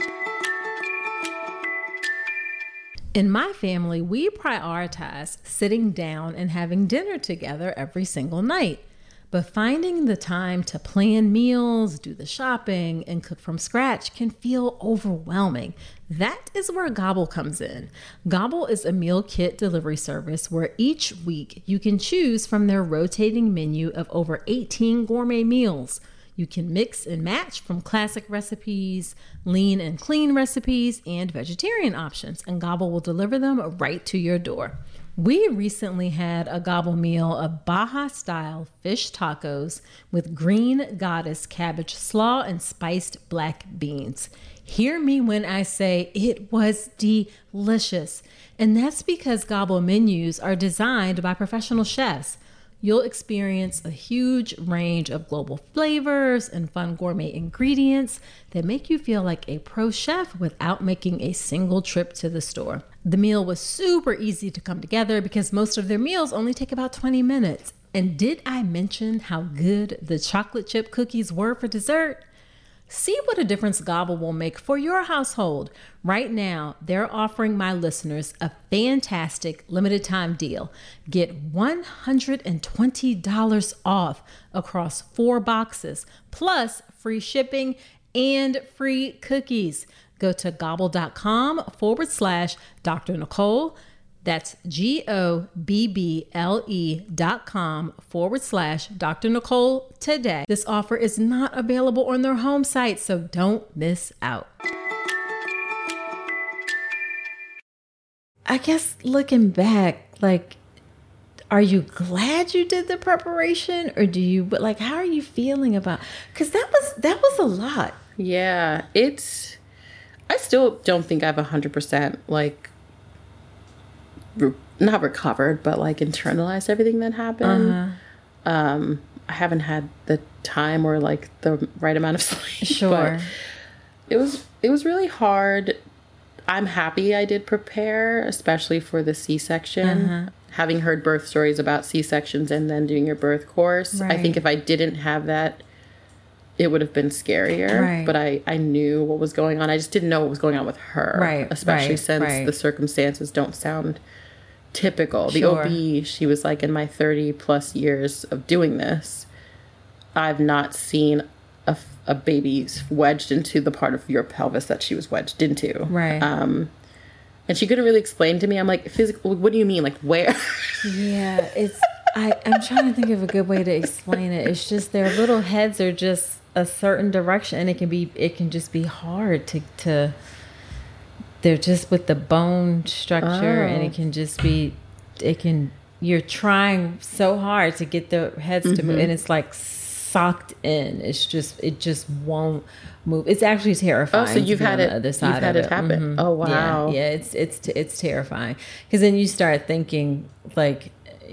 In my family, we prioritize sitting down and having dinner together every single night. But finding the time to plan meals, do the shopping, and cook from scratch can feel overwhelming. That is where Gobble comes in. Gobble is a meal kit delivery service where each week you can choose from their rotating menu of over eighteen gourmet meals. You can mix and match from classic recipes, lean and clean recipes, and vegetarian options, and Gobble will deliver them right to your door. We recently had a Gobble meal of Baja-style fish tacos with green goddess cabbage slaw and spiced black beans. Hear me when I say it was delicious. And that's because Gobble menus are designed by professional chefs. You'll experience a huge range of global flavors and fun gourmet ingredients that make you feel like a pro chef without making a single trip to the store. The meal was super easy to come together because most of their meals only take about twenty minutes. And did I mention how good the chocolate chip cookies were for dessert? See what a difference Gobble will make for your household. Right now, they're offering my listeners a fantastic limited time deal. Get one hundred twenty dollars off across four boxes, plus free shipping and free cookies. Go to gobble.com forward slash Dr. Nicole. That's G-O-B-B-L-E dot com forward slash Dr. Nicole today. This offer is not available on their home site, so don't miss out. I guess looking back, like, are you glad you did the preparation, or do you, but like, how are you feeling about, because that was, that was a lot. Yeah, it's, I still don't think I've one hundred percent, like, re- not recovered, but like internalized everything that happened. Uh-huh. Um, I haven't had the time or like the right amount of sleep. Sure. But it was, it was really hard. I'm happy I did prepare, especially for the C-section. Uh-huh. having heard birth stories about C-sections and then doing your birth course, right. I think if I didn't have that, it would have been scarier. Right. But I, I knew what was going on. I just didn't know what was going on with her. Right. Especially right. since right. the circumstances don't sound typical. The sure. O B, she was like, in my thirty plus years of doing this, I've not seen a, a baby wedged into the part of your pelvis that she was wedged into. Right. Um, and she couldn't really explain to me. I'm like, physical, what do you mean? Like, where? Yeah, it's, I, I'm trying to think of a good way to explain it. It's just their little heads are just a certain direction, and it can be, it can just be hard to, to, they're just with the bone structure, oh. and it can just be, it can, you're trying so hard to get their heads mm-hmm. to move, and it's like socked in. It's just, it just won't move. It's actually terrifying. Oh, so you've had it, the other side you've had of it happen. Mm-hmm. Oh, wow. Yeah, yeah, it's, it's, it's terrifying. Because then you start thinking, like,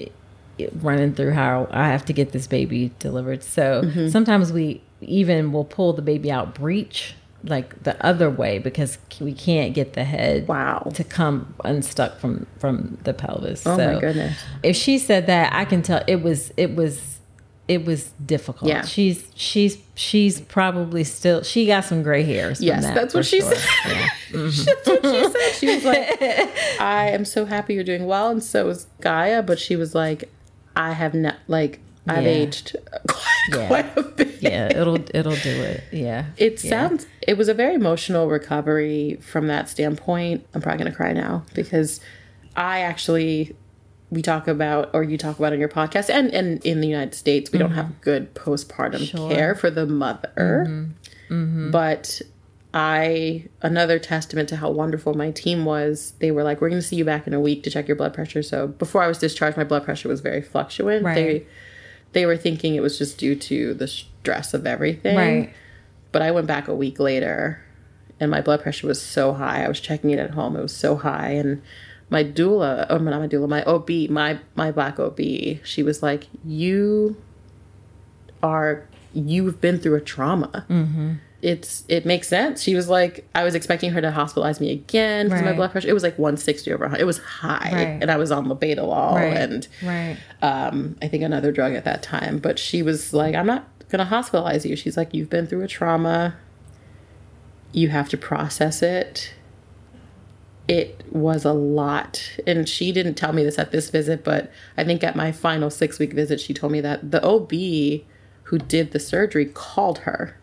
running through how I have to get this baby delivered. So mm-hmm. sometimes we even will pull the baby out breech, like the other way, because we can't get the head wow. to come unstuck from, from the pelvis. Oh so my goodness. If she said that, I can tell it was, it was, it was difficult. Yeah. She's, she's, she's probably still, she got some gray hairs. From yes, that, that's what she sure. said. Yeah. Mm-hmm. That's what she said. She was like, I am so happy you're doing well. And so is Gaia. But she was like, I have not, like, I've yeah. aged quite, yeah. quite a bit. Yeah, it'll it'll do it. Yeah. It yeah. sounds, it was a very emotional recovery from that standpoint. I'm probably going to cry now because I actually, we talk about, or you talk about on your podcast, and, and in the United States, we mm-hmm. don't have good postpartum sure. care for the mother. Mm-hmm. Mm-hmm. But I, another testament to how wonderful my team was, they were like, we're going to see you back in a week to check your blood pressure. So before I was discharged, my blood pressure was very fluctuant. Right. They, they were thinking it was just due to the stress of everything. Right. But I went back a week later and my blood pressure was so high. I was checking it at home. It was so high. And my doula, or not my doula, my O B, my, my black O B, she was like, you are, you've been through a trauma. Mm-hmm. It's, it makes sense. She was like, I was expecting her to hospitalize me again because right. my blood pressure, it was like one sixty over one hundred. It was high. Right. And I was on labetalol right. and right. Um, I think another drug at that time. But she was like, I'm not going to hospitalize you. She's like, you've been through a trauma. You have to process it. It was a lot. And she didn't tell me this at this visit, but I think at my final six week visit, she told me that the O B who did the surgery called her.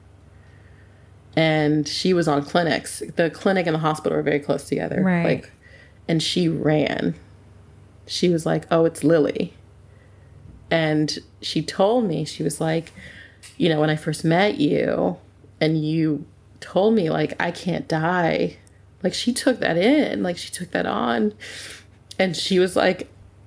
And she was on clinics. The clinic and the hospital are very close together. Right. Like, and she ran. She was like, oh, it's Lily. And she told me, she was like, you know, when I first met you and you told me, like, I can't die. Like, she took that in. Like, she took that on. And she was like,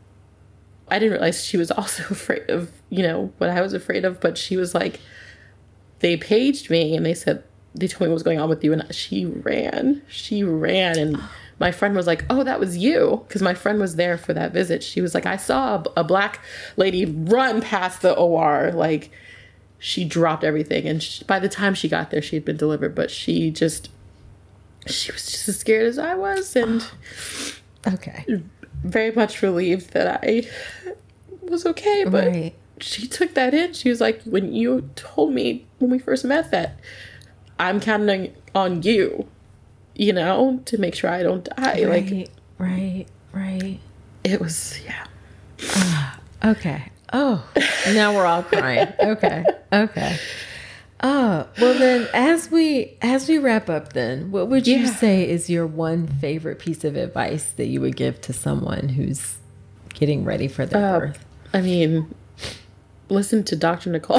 I didn't realize she was also afraid of, you know, what I was afraid of. But she was like, they paged me and they said, they told me what was going on with you, and she ran. She ran, and my friend was like, oh, that was you, because my friend was there for that visit. She was like, I saw a, a black lady run past the O R. Like, she dropped everything, and she, by the time she got there, she had been delivered, but she just, she was just as scared as I was, and okay, very much relieved that I was okay, but right. she took that in. She was like, when you told me when we first met that I'm counting on you, you know, to make sure I don't die. Right, like, right, right. It was, yeah. Uh, okay. Oh, now we're all crying. Okay. Okay. Oh, well then, as we as we wrap up, then, what would you yeah. say is your one favorite piece of advice that you would give to someone who's getting ready for their uh, birth? I mean, listen to Doctor Nicole.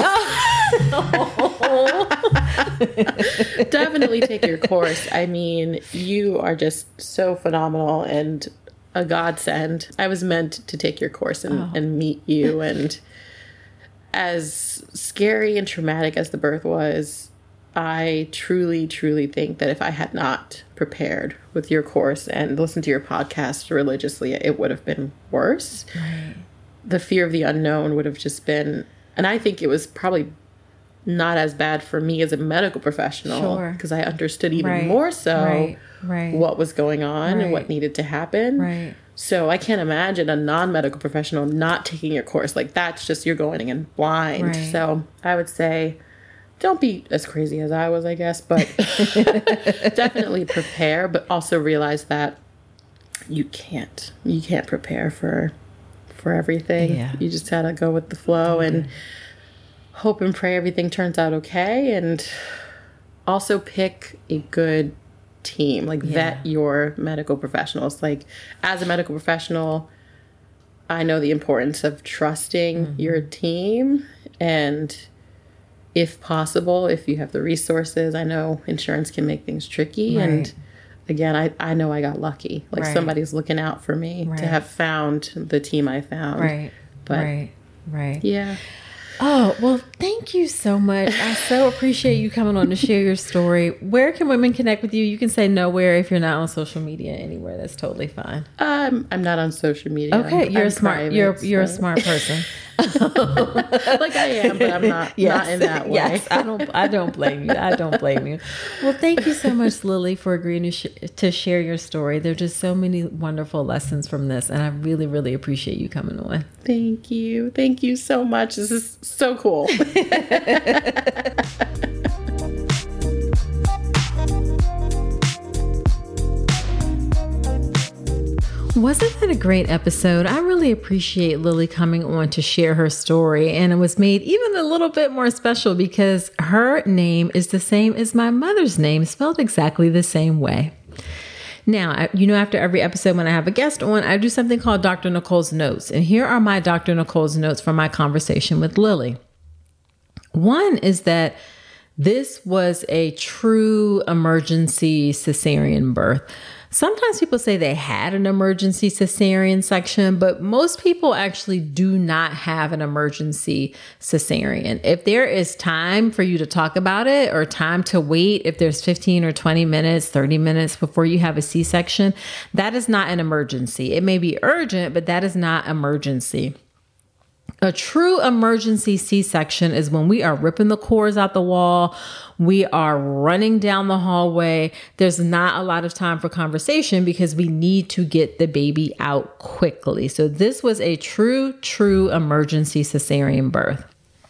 Definitely take your course. I mean, you are just so phenomenal and a godsend. I was meant to take your course and, oh. and meet you. And as scary and traumatic as the birth was, I truly, truly think that if I had not prepared with your course and listened to your podcast religiously, it would have been worse. Right. The fear of the unknown would have just been, and I think it was probably not as bad for me as a medical professional because sure. I understood even right. more so right. Right. what was going on right. and what needed to happen. Right. So I can't imagine a non-medical professional not taking your course. Like, that's just, you're going in blind. Right. So I would say, don't be as crazy as I was, I guess, but definitely prepare, but also realize that you can't, you can't prepare for, for everything. Yeah. You just gotta go with the flow okay. and hope and pray everything turns out okay. And also pick a good team, like yeah. vet your medical professionals. Like, as a medical professional, I know the importance of trusting mm-hmm. your team, and if possible, if you have the resources, I know insurance can make things tricky. Right. And again, I, I know I got lucky. Like right. somebody's looking out for me right. to have found the team I found. Right. But right. Right. Yeah. Oh, well, thank you so much. I so appreciate you coming on to share your story. Where can women connect with you? You can say nowhere if you're not on social media anywhere. That's totally fine. Um, I'm not on social media. Okay, I'm, you're I'm a smart. Private, you're so. you're a smart person. Like I am, but I'm not yes. not in that way. Yes, I don't. I don't blame you. I don't blame you. Well, thank you so much, Lily, for agreeing to sh- to share your story. There's just so many wonderful lessons from this, and I really, really appreciate you coming on. Thank you. Thank you so much. This is so cool. Wasn't that a great episode? I really appreciate Lily coming on to share her story, and it was made even a little bit more special because her name is the same as my mother's name, spelled exactly the same way. Now, you know, after every episode when I have a guest on, I do something called Doctor Nicole's Notes, and here are my Doctor Nicole's notes from my conversation with Lily. One is that this was a true emergency cesarean birth. Sometimes people say they had an emergency cesarean section, but most people actually do not have an emergency cesarean. If there is time for you to talk about it or time to wait, if there's fifteen or twenty minutes, thirty minutes before you have a C-section, that is not an emergency. It may be urgent, but that is not emergency. A true emergency C-section is when we are ripping the cords out the wall, we are running down the hallway. There's not a lot of time for conversation because we need to get the baby out quickly. So this was a true, true emergency cesarean birth.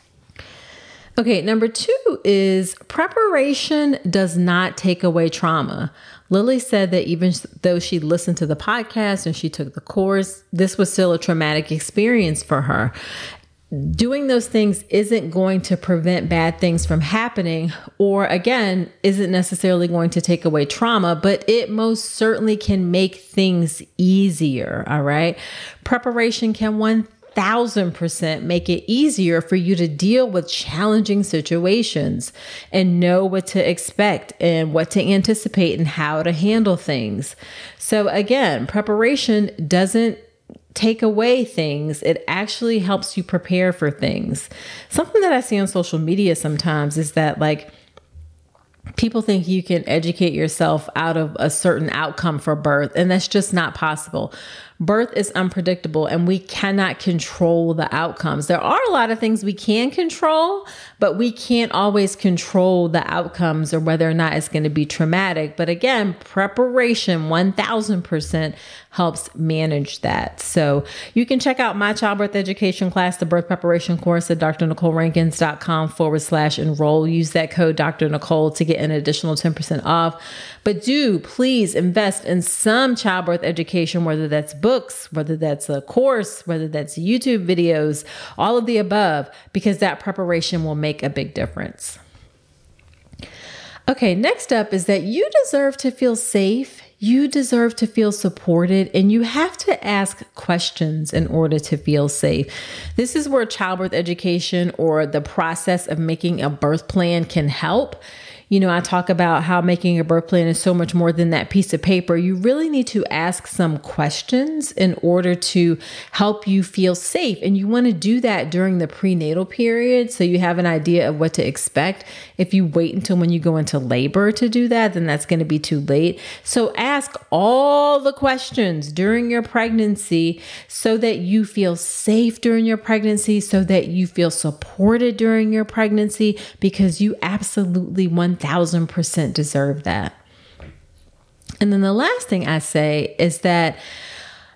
Okay, number two is preparation does not take away trauma. Lily said that even though she listened to the podcast and she took the course, this was still a traumatic experience for her. Doing those things isn't going to prevent bad things from happening, or again, isn't necessarily going to take away trauma, but it most certainly can make things easier. All right. Preparation can one thousand percent make it easier for you to deal with challenging situations and know what to expect and what to anticipate and how to handle things. So again, preparation doesn't take away things. It actually helps you prepare for things. Something that I see on social media sometimes is that, like, people think you can educate yourself out of a certain outcome for birth, and that's just not possible. Birth is unpredictable and we cannot control the outcomes. There are a lot of things we can control, but we can't always control the outcomes or whether or not it's going to be traumatic. But again, preparation one thousand percent helps manage that. So you can check out my childbirth education class, the birth preparation course, at drnicolerankins.com forward slash enroll. Use that code Doctor Nicole to get an additional ten percent off. But do please invest in some childbirth education, whether that's books, whether that's a course, whether that's YouTube videos, all of the above, because that preparation will make a big difference. Okay, next up is that you deserve to feel safe. You deserve to feel supported, and you have to ask questions in order to feel safe. This is where childbirth education or the process of making a birth plan can help. You know, I talk about how making a birth plan is so much more than that piece of paper. You really need to ask some questions in order to help you feel safe. And you want to do that during the prenatal period, so you have an idea of what to expect. If you wait until when you go into labor to do that, then that's going to be too late. So ask all the questions during your pregnancy so that you feel safe during your pregnancy, so that you feel supported during your pregnancy, because you absolutely one thousand percent deserve that. And then the last thing I say is that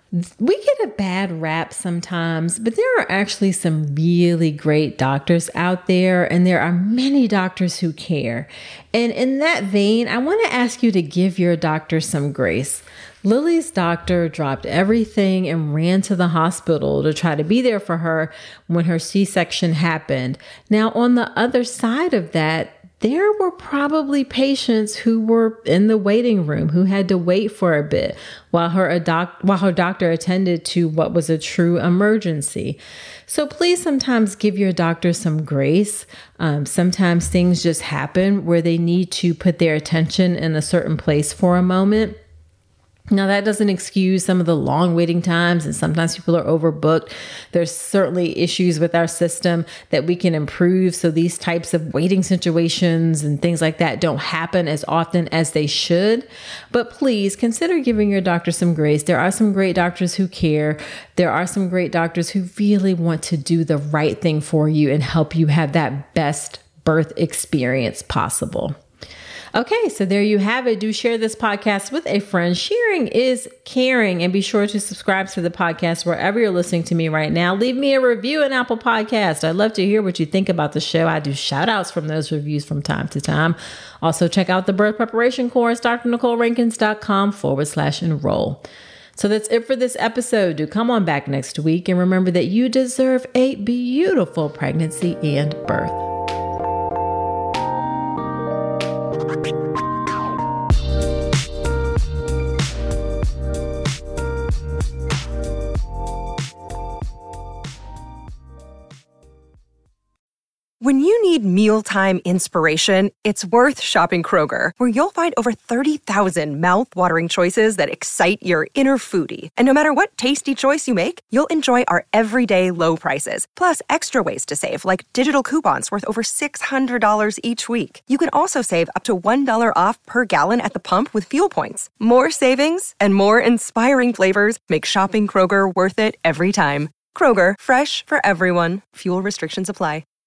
We get a bad rap sometimes, but there are actually some really great doctors out there, and there are many doctors who care. And in that vein, I want to ask you to give your doctor some grace. Lily's doctor dropped everything and ran to the hospital to try to be there for her when her C-section happened. Now, on the other side of that, there were probably patients who were in the waiting room who had to wait for a bit while her doc- while her doctor attended to what was a true emergency. So please sometimes give your doctor some grace. Um, sometimes things just happen where they need to put their attention in a certain place for a moment. Now, that doesn't excuse some of the long waiting times, and sometimes people are overbooked. There's certainly issues with our system that we can improve so these types of waiting situations and things like that don't happen as often as they should. But please consider giving your doctor some grace. There are some great doctors who care. There are some great doctors who really want to do the right thing for you and help you have that best birth experience possible. Okay, so there you have it. Do share this podcast with a friend. Sharing is caring, and be sure to subscribe to the podcast wherever you're listening to me right now. Leave me a review in Apple Podcast. I'd love to hear what you think about the show. I do shout outs from those reviews from time to time. Also, check out the birth preparation course, drnicolerankins.com forward slash enroll. So that's it for this episode. Do come on back next week, and remember that you deserve a beautiful pregnancy and birth. When you need mealtime inspiration, it's worth shopping Kroger, where you'll find over thirty thousand mouth-watering choices that excite your inner foodie. And no matter what tasty choice you make, you'll enjoy our everyday low prices, plus extra ways to save, like digital coupons worth over six hundred dollars each week. You can also save up to one dollar off per gallon at the pump with fuel points. More savings and more inspiring flavors make shopping Kroger worth it every time. Kroger, fresh for everyone. Fuel restrictions apply.